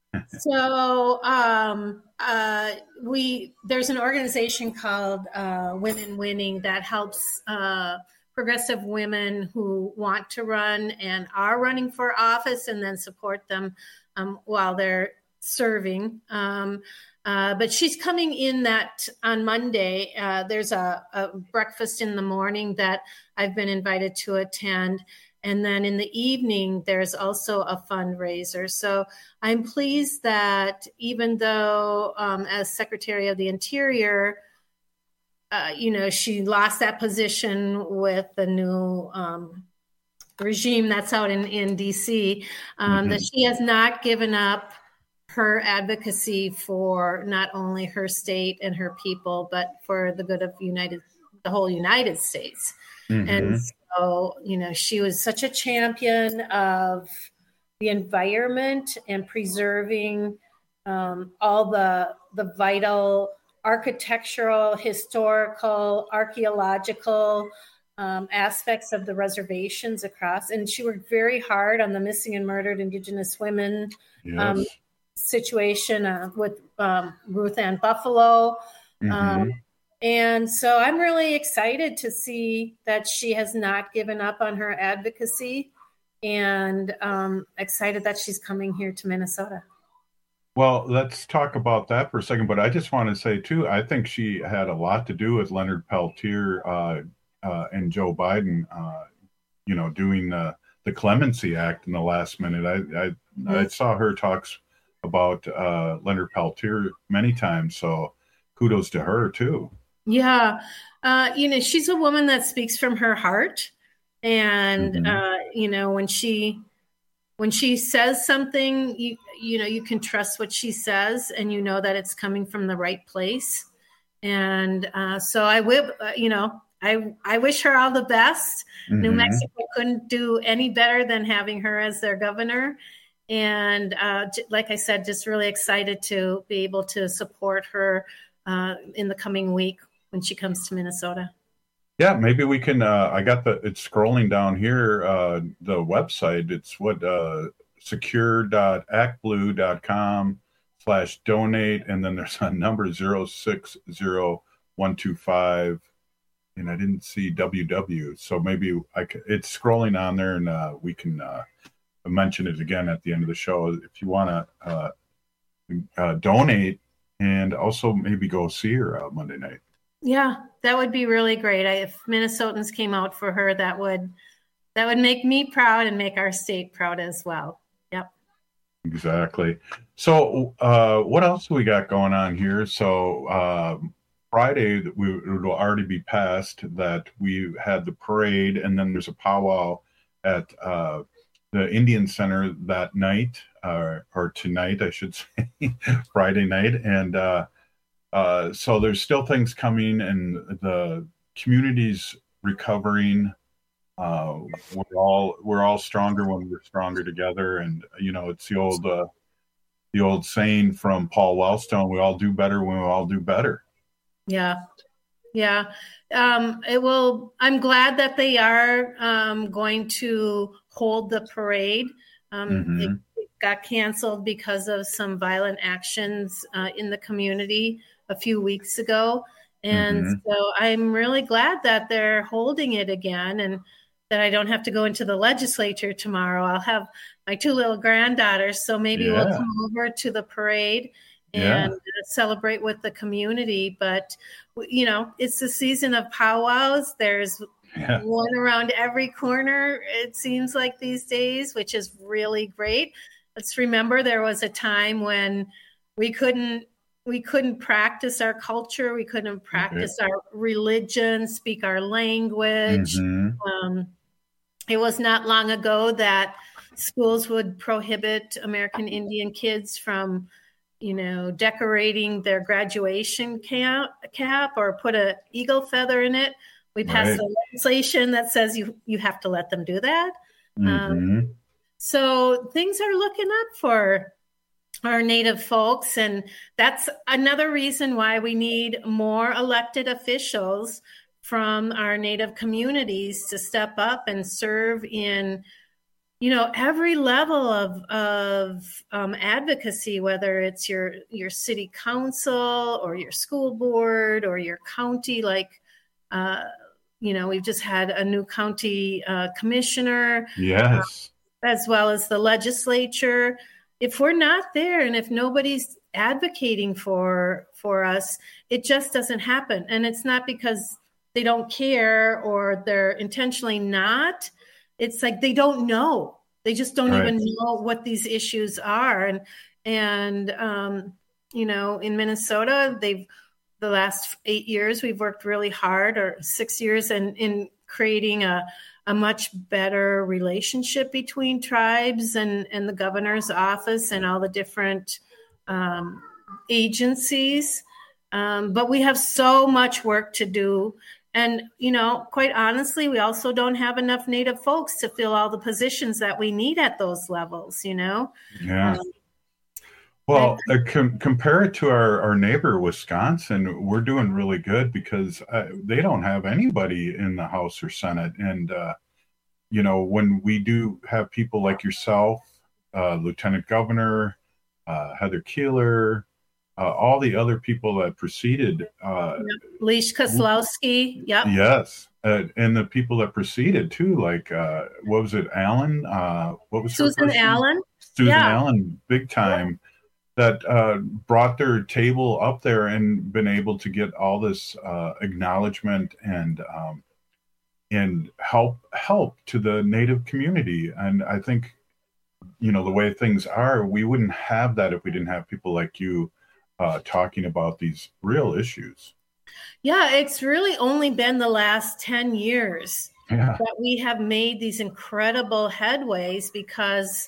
So um, uh, we there's an organization called uh, Women Winning that helps uh, progressive women who want to run and are running for office, and then support them um, while they're serving. Um, Uh, but she's coming in that on Monday. Uh, there's a, a breakfast in the morning that I've been invited to attend. And then in the evening, there's also a fundraiser. So I'm pleased that even though um, as Secretary of the Interior, uh, you know, she lost that position with the new um, regime that's out in, in D C, um, mm-hmm. that she has not given up her advocacy for not only her state and her people, but for the good of United, the whole United States. Mm-hmm. And so, you know, she was such a champion of the environment and preserving um, all the the vital architectural, historical, archaeological um, aspects of the reservations across. And she worked very hard on the missing and murdered Indigenous women. Yes. Um, situation uh, with um, Ruth Ann Buffalo. Mm-hmm. Um, and so I'm really excited to see that she has not given up on her advocacy, and um, excited that she's coming here to Minnesota. Well, let's talk about that for a second. But I just want to say, too, I think she had a lot to do with Leonard Peltier uh, uh, and Joe Biden, uh, you know, doing the, the Clemency Act in the last minute. I, I, mm-hmm. I saw her talks about uh, Leonard Peltier many times. So kudos to her, too. Yeah. Uh, you know, she's a woman that speaks from her heart. And, mm-hmm. uh, you know, when she when she says something, you, you know, you can trust what she says, and you know that it's coming from the right place. And uh, so I will, uh, you know, I, I wish her all the best. Mm-hmm. New Mexico couldn't do any better than having her as their governor. And uh, like I said, just really excited to be able to support her uh, in the coming week when she comes to Minnesota. Yeah, maybe we can. Uh, I got the, it's scrolling down here, uh, the website. It's what, uh, secure dot act blue dot com slash donate. And then there's a number zero six zero one two five and I didn't see W W. So maybe I could, it's scrolling on there, and uh, we can uh, mention it again at the end of the show if you want to uh, uh, donate, and also maybe go see her uh, Monday night. Yeah, that would be really great. I, if Minnesotans came out for her, that would that would make me proud and make our state proud as well. Yep. Exactly. So uh, what else do we got going on here? So um, Friday, we, it will already be passed that we had the parade, and then there's a powwow at uh, the Indian Center that night, uh, or tonight, I should say, Friday night. And uh, uh, so there's still things coming, and the community's recovering. Uh, we're all we're all stronger when we're stronger together, and you know it's the old uh, the old saying from Paul Wellstone: "We all do better when we all do better." Yeah, yeah. Um, it will. I'm glad that they are um, going to hold the parade. Um, Mm-hmm. it, it got canceled because of some violent actions uh, in the community a few weeks ago, and Mhm. so I'm really glad that they're holding it again, and that I don't have to go into the legislature tomorrow. I'll have my two little granddaughters, so maybe we'll Yeah. come over to the parade Yeah. and uh, celebrate with the community. But, you know, it's the season of powwows. There's Yeah. one around every corner, it seems like these days, which is really great. Let's remember there was a time when we couldn't we couldn't practice our culture. We couldn't practice our religion, speak our language. Mhm. Um, it was not long ago that schools would prohibit American Indian kids from, you know, decorating their graduation cap, cap or put an eagle feather in it. We passed Right. a legislation that says you you have to let them do that. Um, Mhm. so things are looking up for our Native folks, and that's another reason why we need more elected officials from our Native communities to step up and serve in, you know, every level of of um, advocacy, whether it's your your city council or your school board or your county. Like, uh, you know, we've just had a new county uh, commissioner, Yes. uh, as well as the legislature. If we're not there, and if nobody's advocating for for us, it just doesn't happen. And it's not because they don't care or they're intentionally not. It's like they don't know. They just don't Right. even know what these issues are. And and um, you know, in Minnesota, they've the last eight years we've worked really hard, or six years, in in creating a a much better relationship between tribes and, and the governor's office and all the different um, agencies. Um, but we have so much work to do. And, you know, quite honestly, we also don't have enough Native folks to fill all the positions that we need at those levels, you know? Yeah. Um, Well, uh, com- compare it to our, our neighbor, Wisconsin. We're doing really good because uh, they don't have anybody in the House or Senate. And, uh, you know, when we do have people like yourself, uh, Lieutenant Governor, uh, Heather Keeler, uh, all the other people that preceded. Uh, Leish Kozlowski, yep. Yes. Uh, and the people that preceded, too, like, uh, what was it, Allen? Uh, what was her Susan first name? Allen. Susan Yeah. Allen, big time. That uh, brought their table up there and been able to get all this uh, acknowledgement and um, and help help to the Native community. And I think, you know, the way things are, we wouldn't have that if we didn't have people like you uh, talking about these real issues. Yeah, it's really only been the last ten years Yeah. that we have made these incredible headways because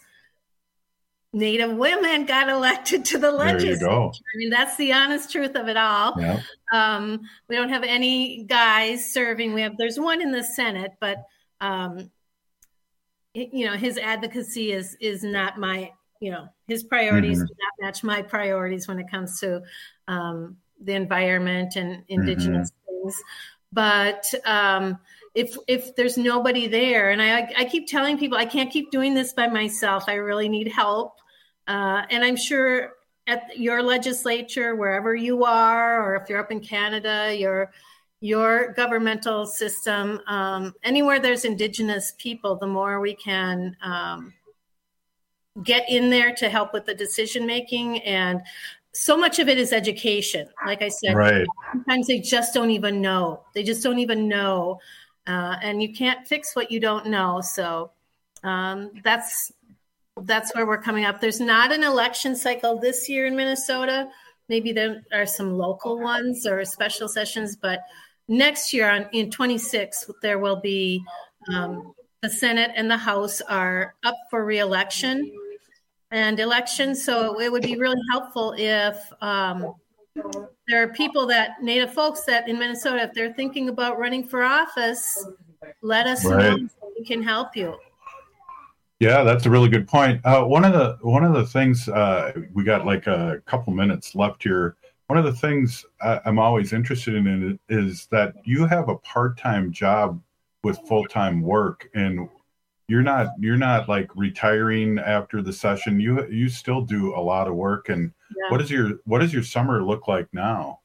Native women got elected to the There you legislature. go. I mean, that's the honest truth of it all. Yeah. Um, we don't have any guys serving. We have there's one in the Senate, but um, it- you know, his advocacy is is not my, you know, his priorities Mhm. do not match my priorities when it comes to um, the environment and indigenous things. But um, if if there's nobody there, and I I keep telling people I can't keep doing this by myself. I really need help. Uh, and I'm sure at your legislature, wherever you are, or if you're up in Canada, you're your governmental system. Um, anywhere there's Indigenous people, the more we can um, get in there to help with the decision making. And so much of it is education. Like I said, right. Sometimes they just don't even know. They just don't even know. Uh, and you can't fix what you don't know. So um, that's that's where we're coming up. There's not an election cycle this year in Minnesota. Maybe there are some local ones or special sessions, but next year on in twenty-six, there will be um, the Senate and the House are up for re-election and elections. So it would be really helpful if um, there are people that Native folks that in Minnesota, if they're thinking about running for office, let us right. know so we can help you. Yeah, that's a really good point. Uh, one of the one of the things uh, we got like a couple minutes left here. One of the things I, I'm always interested in is that you have a part-time job with full-time work, and you're not you're not like retiring after the session. You you still do a lot of work. And yeah. what is your what does your summer look like now?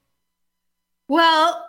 Well,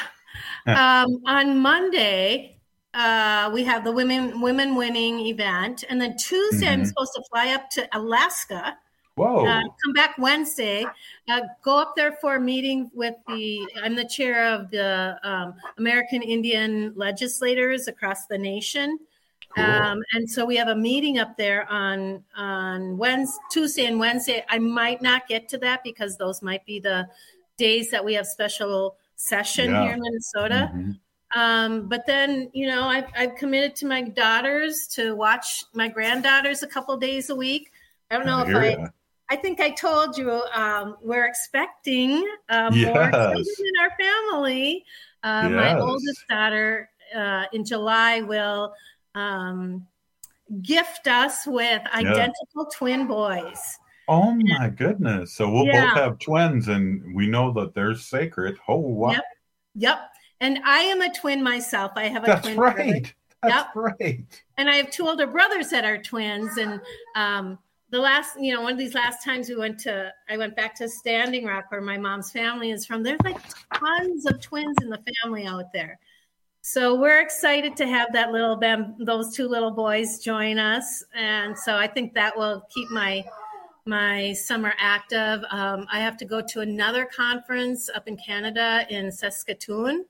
um, on Monday. Uh, we have the women women winning event, and then Tuesday mm-hmm. I'm supposed to fly up to Alaska. Whoa! Uh, come back Wednesday. Uh, go up there for a meeting with the. I'm the chair of the um, American Indian legislators across the nation, cool. um, and so we have a meeting up there on on Wednesday, Tuesday, and Wednesday. I might not get to that because those might be the days that we have special session yeah. here in Minnesota. Mm-hmm. Um, but then, you know, I've, I've committed to my daughters to watch my granddaughters a couple of days a week. I don't know I if I, ya. I think I told you, um, we're expecting um, yes. more children in our family. Uh, yes. My oldest daughter uh, in July will um, gift us with identical yeah. twin boys. Oh my goodness. So we'll yeah. both have twins, and we know that they're sacred. Oh, wow. Yep. Yep. And I am a twin myself. I have a That's twin right. brother. That's yep. right. And I have two older brothers that are twins. And um, the last, you know, one of these last times we went to, I went back to Standing Rock where my mom's family is from. There's like tons of twins in the family out there. So we're excited to have that little, bam, those two little boys join us. And so I think that will keep my my summer active. Um, I have to go to another conference up in Canada in Saskatoon.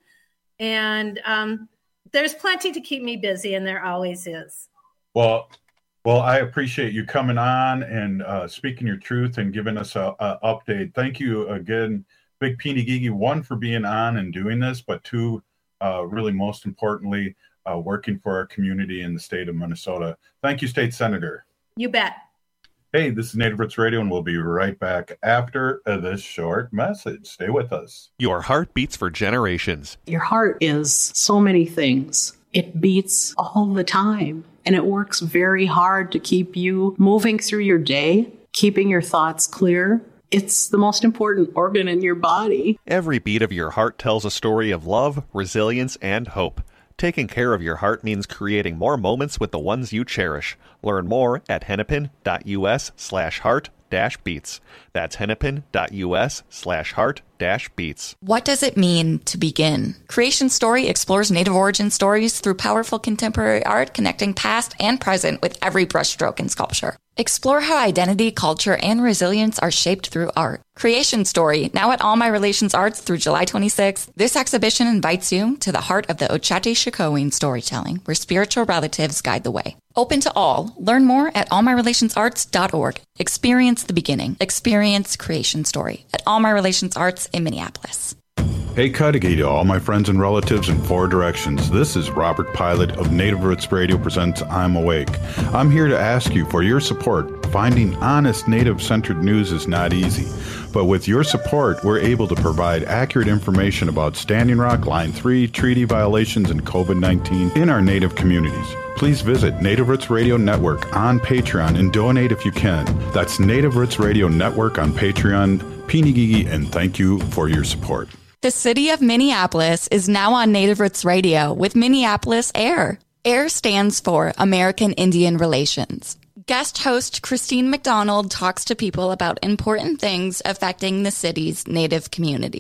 And um, there's plenty to keep me busy, and there always is. Well, well, I appreciate you coming on and uh, speaking your truth and giving us a, a update. Thank you again, Big Pini-Gigi, one, for being on and doing this, but two, uh, really most importantly, uh, working for our community in the state of Minnesota. Thank you, State Senator. You bet. Hey, this is Native Roots Radio, and we'll be right back after this short message. Stay with us. Your heart beats for generations. Your heart is so many things. It beats all the time, and it works very hard to keep you moving through your day, keeping your thoughts clear. It's the most important organ in your body. Every beat of your heart tells a story of love, resilience, and hope. Taking care of your heart means creating more moments with the ones you cherish. Learn more at hennepin.us slash heart dash beats. That's hennepin.us slash heart dash beats. What does it mean to begin? Creation Story explores Native origin stories through powerful contemporary art, connecting past and present with every brushstroke in sculpture. Explore how identity, culture, and resilience are shaped through art. Creation Story, now at All My Relations Arts through July twenty-sixth. This exhibition invites you to the heart of the Ochate-Shikoin storytelling, where spiritual relatives guide the way. Open to all. Learn more at all my relations arts dot org. Experience the beginning. Experience Creation Story at All My Relations Arts in Minneapolis. Hey, Cudahy to all my friends and relatives in four directions. This is Robert Pilot of Native Roots Radio presents I'm Awake. I'm here to ask you for your support. Finding honest Native-centered news is not easy. But with your support, we're able to provide accurate information about Standing Rock, Line three, treaty violations, and COVID nineteen in our Native communities. Please visit Native Roots Radio Network on Patreon and donate if you can. That's Native Roots Radio Network on Patreon. Pini-Gigi, and thank you for your support. The city of Minneapolis is now on Native Roots Radio with Minneapolis AIR. AIR stands for American Indian Relations. Guest host Christine McDonald talks to people about important things affecting the city's Native communities.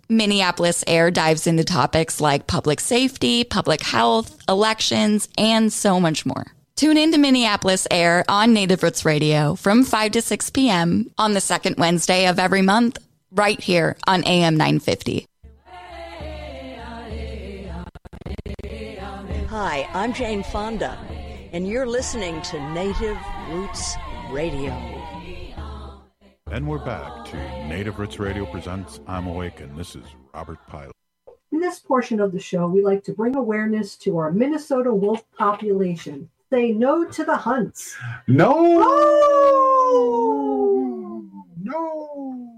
Minneapolis Air dives into topics like public safety, public health, elections, and so much more. Tune in to Minneapolis Air on Native Roots Radio from five to six p.m. on the second Wednesday of every month, right here on A M nine fifty. Hi, I'm Jane Fonda, and you're listening to Native Roots Radio. And we're back to Native Roots Radio presents I'm Awakened. This is Robert Pilot. In this portion of the show, we like to bring awareness to our Minnesota wolf population. Say no to the hunts. No! Oh! No!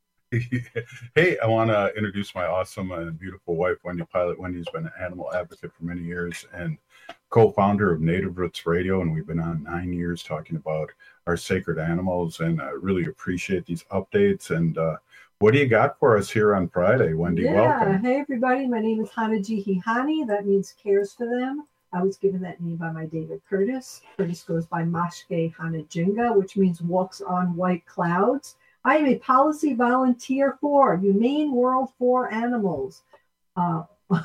Hey, I want to introduce my awesome and beautiful wife, Wendy Pilot. Wendy's been an animal advocate for many years and co-founder of Native Roots Radio, and we've been on nine years talking about our sacred animals, and I really appreciate these updates. And uh, what do you got for us here on Friday, Wendy? Yeah. Welcome. Hey, everybody. My name is Hanaji Hihani. That means cares for them. I was given that name by my David Curtis. Curtis goes by Mashke Hanajinga, which means walks on white clouds. I am a policy volunteer for Humane World for Animals. Uh,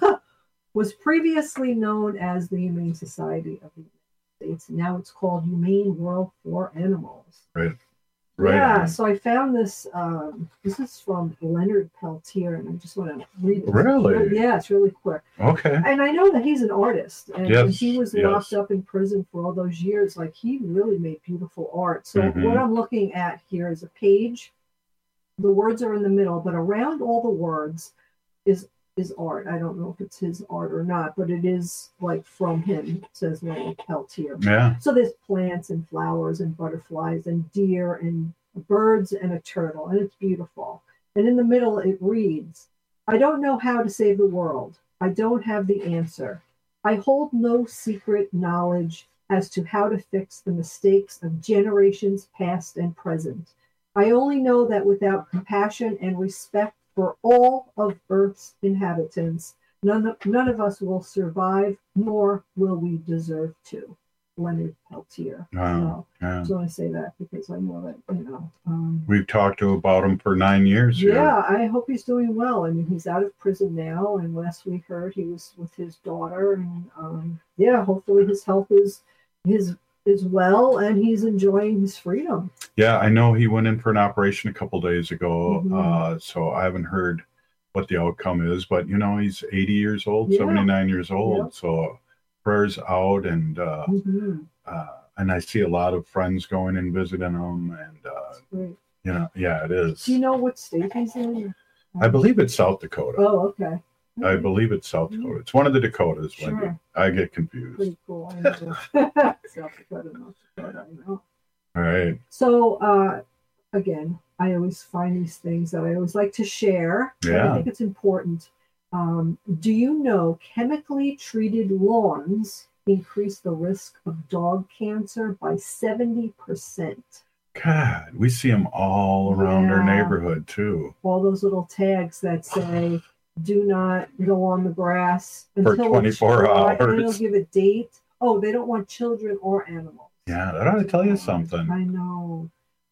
was previously known as the Humane Society of the United States. Now it's called Humane World for Animals. Right. Right. Yeah, on. so I found this. Um, this is from Leonard Peltier, and I just want to read it. Really? Yeah, it's really quick. Okay. And I know that he's an artist, and Yes, he was yes. locked up in prison for all those years. Like, he really made beautiful art. So Mhm. what I'm looking at here is a page. The words are in the middle, but around all the words is is art. I don't know if it's his art or not, but it is like from him. It says Leonard Peltier. Yeah. So there's plants and flowers and butterflies and deer and birds and a turtle, and it's beautiful. And in the middle it reads, I don't know how to save the world. I don't have the answer. I hold no secret knowledge as to how to fix the mistakes of generations past and present. I only know that without compassion and respect for all of Earth's inhabitants, none of, none of us will survive, nor will we deserve to. Leonard Peltier. Wow. So, Yeah. I just want to say that because I know that, you know. Um, We've talked to about him for nine years here. yeah, I hope he's doing well. I mean, he's out of prison now, and last we heard he was with his daughter, and um, yeah, hopefully his health is his is well, and he's enjoying his freedom. Yeah, I know he went in for an operation a couple days ago, Mhm. uh, so I haven't heard what the outcome is. But, you know, he's eighty years old, Yeah. seventy-nine years old, Yep. so prayers out, and uh, Mhm. uh, and I see a lot of friends going and visiting him, and uh, Great. you know, yeah, it is. Do you know what state he's in? I believe it's South Dakota. Oh, okay. I believe it's South Dakota. It's one of the Dakotas, Wendy. Sure. I get confused. Pretty cool. I know. South Dakota, North Dakota, I know. All right. So, uh, again, I always find these things that I always like to share. and Yeah. I think it's important. Um, do you know chemically treated lawns increase the risk of dog cancer by seventy percent? God, we see them all around our Yeah. neighborhood, too. All those little tags that say, do not go on the grass For until twenty-four it's dry, and it'll hours. give a date. Oh, they don't want children or animals. Yeah, that ought to tell you something. I know.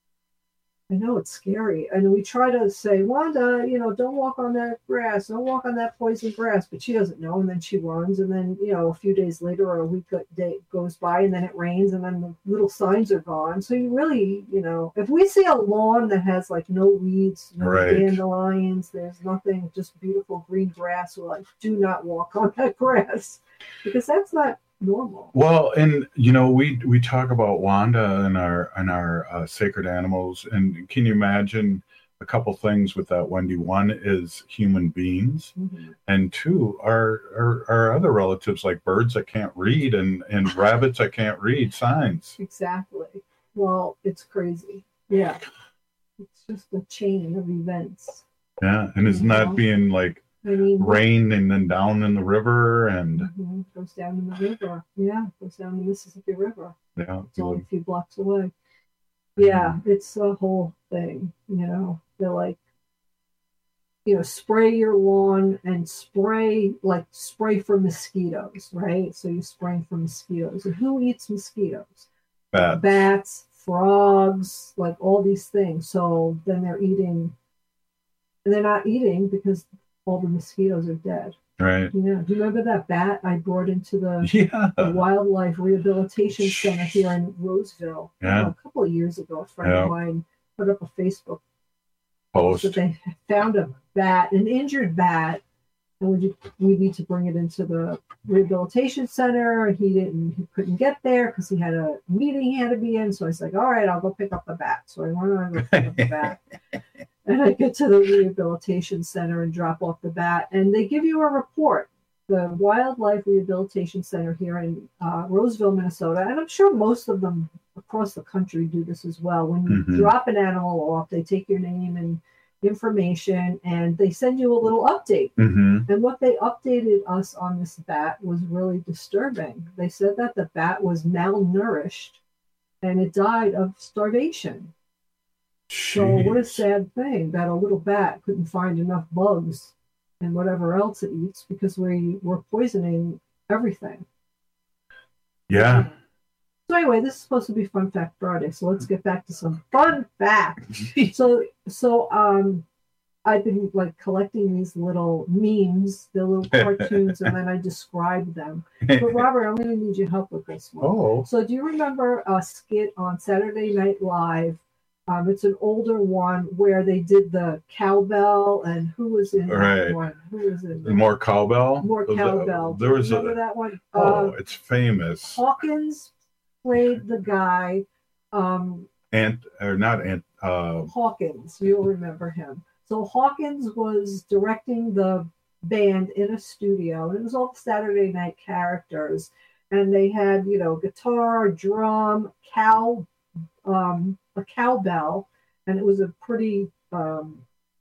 I know it's scary. And we try to say, Wanda, you know, don't walk on that grass. Don't walk on that poison grass. But she doesn't know. And then she runs. And then, you know, a few days later or a week go- day goes by and then it rains and then the little signs are gone. So you really, you know, if we see a lawn that has like no weeds, no Right. dandelions, there's nothing, just beautiful green grass, we're like, do not walk on that grass because that's not normal. Well, and you know, we we talk about Wanda and our and our uh, sacred animals, and can you imagine a couple things with that, Wendy? One is human beings, Mhm. and two are, are our other relatives like birds that can't read and and rabbits that can't read signs. Exactly. Well, it's crazy. Yeah. It's just a chain of events. Yeah, and isn't Yeah. that being like I mean, rain and then down in the river and Mhm. Goes down in the river. Yeah, goes down the Mississippi River. yeah, It's only a few blocks away. Yeah, it's a whole thing. You know, they're like, you know, spray your lawn and spray, like spray for mosquitoes, right? So you're spraying for mosquitoes. And who eats mosquitoes? bats. Bats, frogs, like all these things. So then they're eating and they're not eating because all the mosquitoes are dead. Right. Yeah. Do you remember that bat I brought into the, yeah. the Wildlife Rehabilitation Center here in Roseville yeah. uh, a couple of years ago? A friend yeah. of mine put up a Facebook post that they found a bat, an injured bat, and we we need to bring it into the rehabilitation center. He didn't, he couldn't get there because he had a meeting he had to be in. So I was like, all right, I'll go pick up the bat. So I went on to go pick up the bat. And I get to the rehabilitation center and drop off the bat, and they give you a report. The Wildlife Rehabilitation Center here in uh, Roseville, Minnesota, and I'm sure most of them across the country do this as well. When you Mm-hmm. drop an animal off, they take your name and information, and they send you a little update. Mm-hmm. And what they updated us on this bat was really disturbing. They said that the bat was malnourished, and it died of starvation. So what a sad thing that a little bat couldn't find enough bugs and whatever else it eats because we were poisoning everything. Yeah. So anyway, this is supposed to be Fun Fact Friday, so let's get back to some fun facts. so so um I've been like collecting these little memes, the little cartoons, and then I describe them. But Robert, I'm going to need your help with this one. Oh. So do you remember a skit on Saturday Night Live? Um, it's an older one where they did the cowbell, and who was in right. that one? Who was in that? More cowbell? More cowbell. There was remember a, that one? Oh, uh, it's famous. Hawkins played the guy. Um, Ant, or not Ant, uh, Hawkins, you'll remember him. So Hawkins was directing the band in a studio, and it was all Saturday night characters. And they had, you know, guitar, drum, cow, um, a cowbell, and it was a pretty um,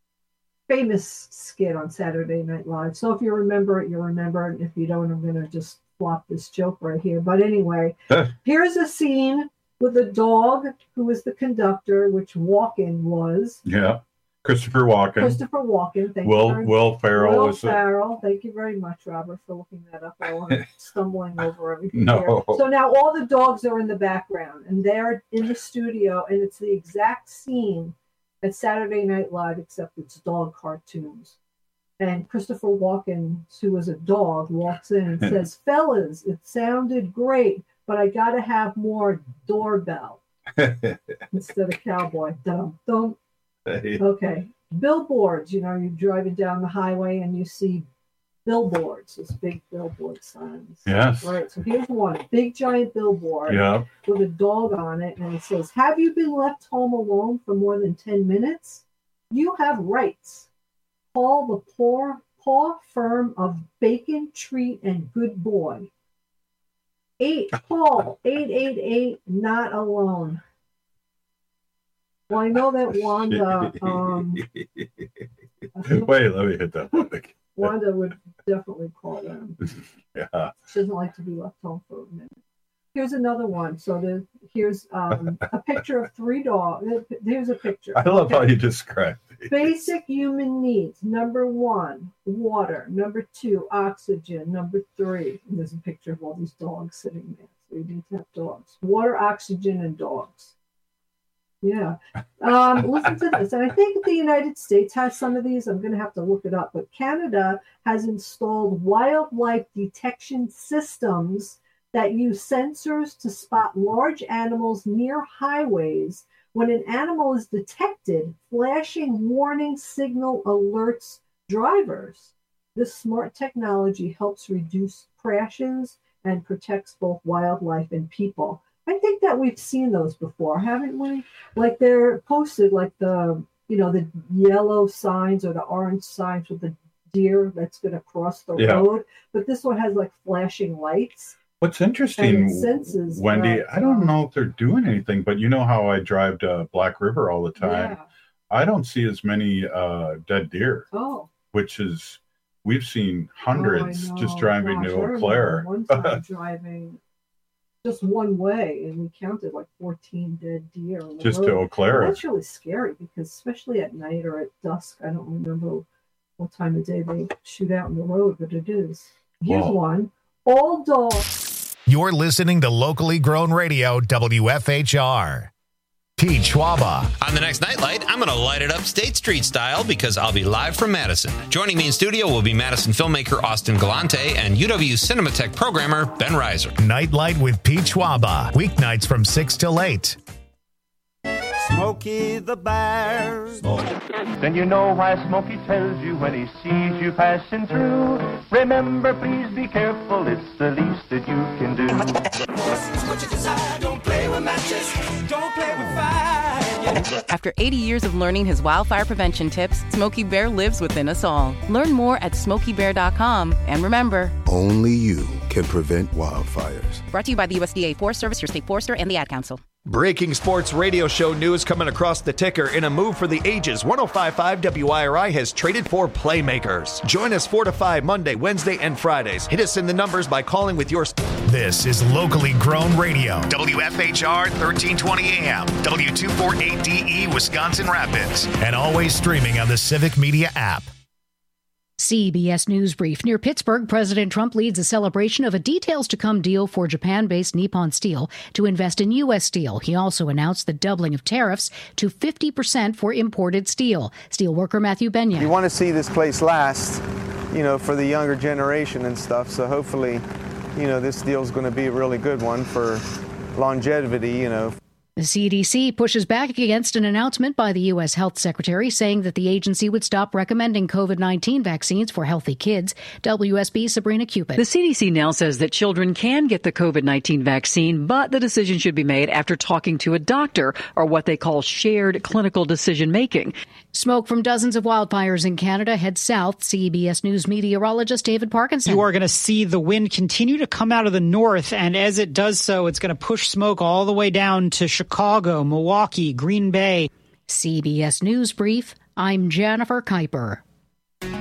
famous skit on Saturday Night Live. So if you remember it, you remember it. If you don't, I'm going to just flop this joke right here. But anyway, here's a scene with a dog who was the conductor, which Walken was. Yeah. Christopher Walken. Christopher Walken. Thank Will you very Will Ferrell Will was Ferrell. Thank you very much, Robert, for looking that up. I was stumbling over everything. No. Here. So now all the dogs are in the background, and they're in the studio, and it's the exact scene at Saturday Night Live, except it's dog cartoons. And Christopher Walken, who was a dog, walks in and says, "Fellas, it sounded great, but I got to have more doorbell instead of cowboy." Dum dum. Okay, billboards. You know, you're driving down the highway and you see billboards, those big billboard signs. Yes. Right. So here's one big giant billboard yeah. with a dog on it, and it says, "Have you been left home alone for more than ten minutes? You have rights. Call the paw, paw firm of Bacon, Treat, and Good Boy. Eight, call eight eight eight, not alone." Well, I know that Wanda. Um, Wait, let me hit that one. Wanda would definitely call them. Yeah. She doesn't like to be left home for a minute. Here's another one. So the, here's um, a picture of three dogs. Here's a picture. I love how you describe it. Basic human needs. Number one, water. Number two, oxygen. Number three, and there's a picture of all these dogs sitting there. So you need to have dogs. Water, oxygen, and dogs. Yeah. Um, listen to this. And I think the United States has some of these. I'm going to have to look it up. But Canada has installed wildlife detection systems that use sensors to spot large animals near highways. When an animal is detected, flashing warning signal alerts drivers. This smart technology helps reduce crashes and protects both wildlife and people. I think that we've seen those before, haven't we? Like they're posted like the, you know, the yellow signs or the orange signs with the deer that's going to cross the yeah. road. But this one has like flashing lights. What's interesting, senses Wendy, that, I don't um, know if they're doing anything, but you know how I drive to Black River all the time. Yeah. I don't see as many uh, dead deer, oh. which is, we've seen hundreds oh, just driving Gosh, to Eau Claire. One time driving just one way, and we counted like fourteen dead deer on the just road. to Eau Claire. And that's really scary because especially at night or at dusk, I don't remember what time of day they shoot out on the road, but it is. Here's Whoa. one. All dogs. You're listening to locally grown radio, W F H R. Pete Schwaba. On the next Nightlight, I'm going to light it up State Street style because I'll be live from Madison. Joining me in studio will be Madison filmmaker Austin Galante and U W Cinematech programmer Ben Reiser. Nightlight with Pete Schwaba. Weeknights from six till eight. Smokey the Bear. Then you know why Smokey tells you when he sees you passing through. Remember, please be careful, it's the least that you can do. What you desire, don't play with matches, don't play with fire. After eighty years of learning his wildfire prevention tips, Smokey Bear lives within us all. Learn more at smokey bear dot com. And remember, only you can prevent wildfires. Brought to you by the U S D A Forest Service, your state forester, and the Ad Council. Breaking sports radio show news coming across the ticker. In a move for the ages, one oh five point five W I R I has traded for playmakers. Join us four to five Monday, Wednesday, and Fridays. Hit us in the numbers by calling with your... This is locally grown radio. W F H R thirteen twenty A M, W two forty-eight D E, Wisconsin Rapids. And always streaming on the Civic Media app. C B S News Brief. Near Pittsburgh, President Trump leads a celebration of a details-to-come deal for Japan-based Nippon Steel to invest in U S steel. He also announced the doubling of tariffs to fifty percent for imported steel. Steelworker Matthew Benyon. You want to see this place last, you know, for the younger generation and stuff. So hopefully, you know, this deal is going to be a really good one for longevity, you know. The C D C pushes back against an announcement by the U S Health Secretary saying that the agency would stop recommending COVID nineteen vaccines for healthy kids. W S B Sabrina Cupid. The C D C now says that children can get the COVID nineteen vaccine, but the decision should be made after talking to a doctor, or what they call shared clinical decision making. Smoke from dozens of wildfires in Canada heads south. C B S News meteorologist David Parkinson. You are going to see the wind continue to come out of the north, and as it does so, it's going to push smoke all the way down to Chicago, Milwaukee, Green Bay. C B S News Brief, I'm Jennifer Kuiper.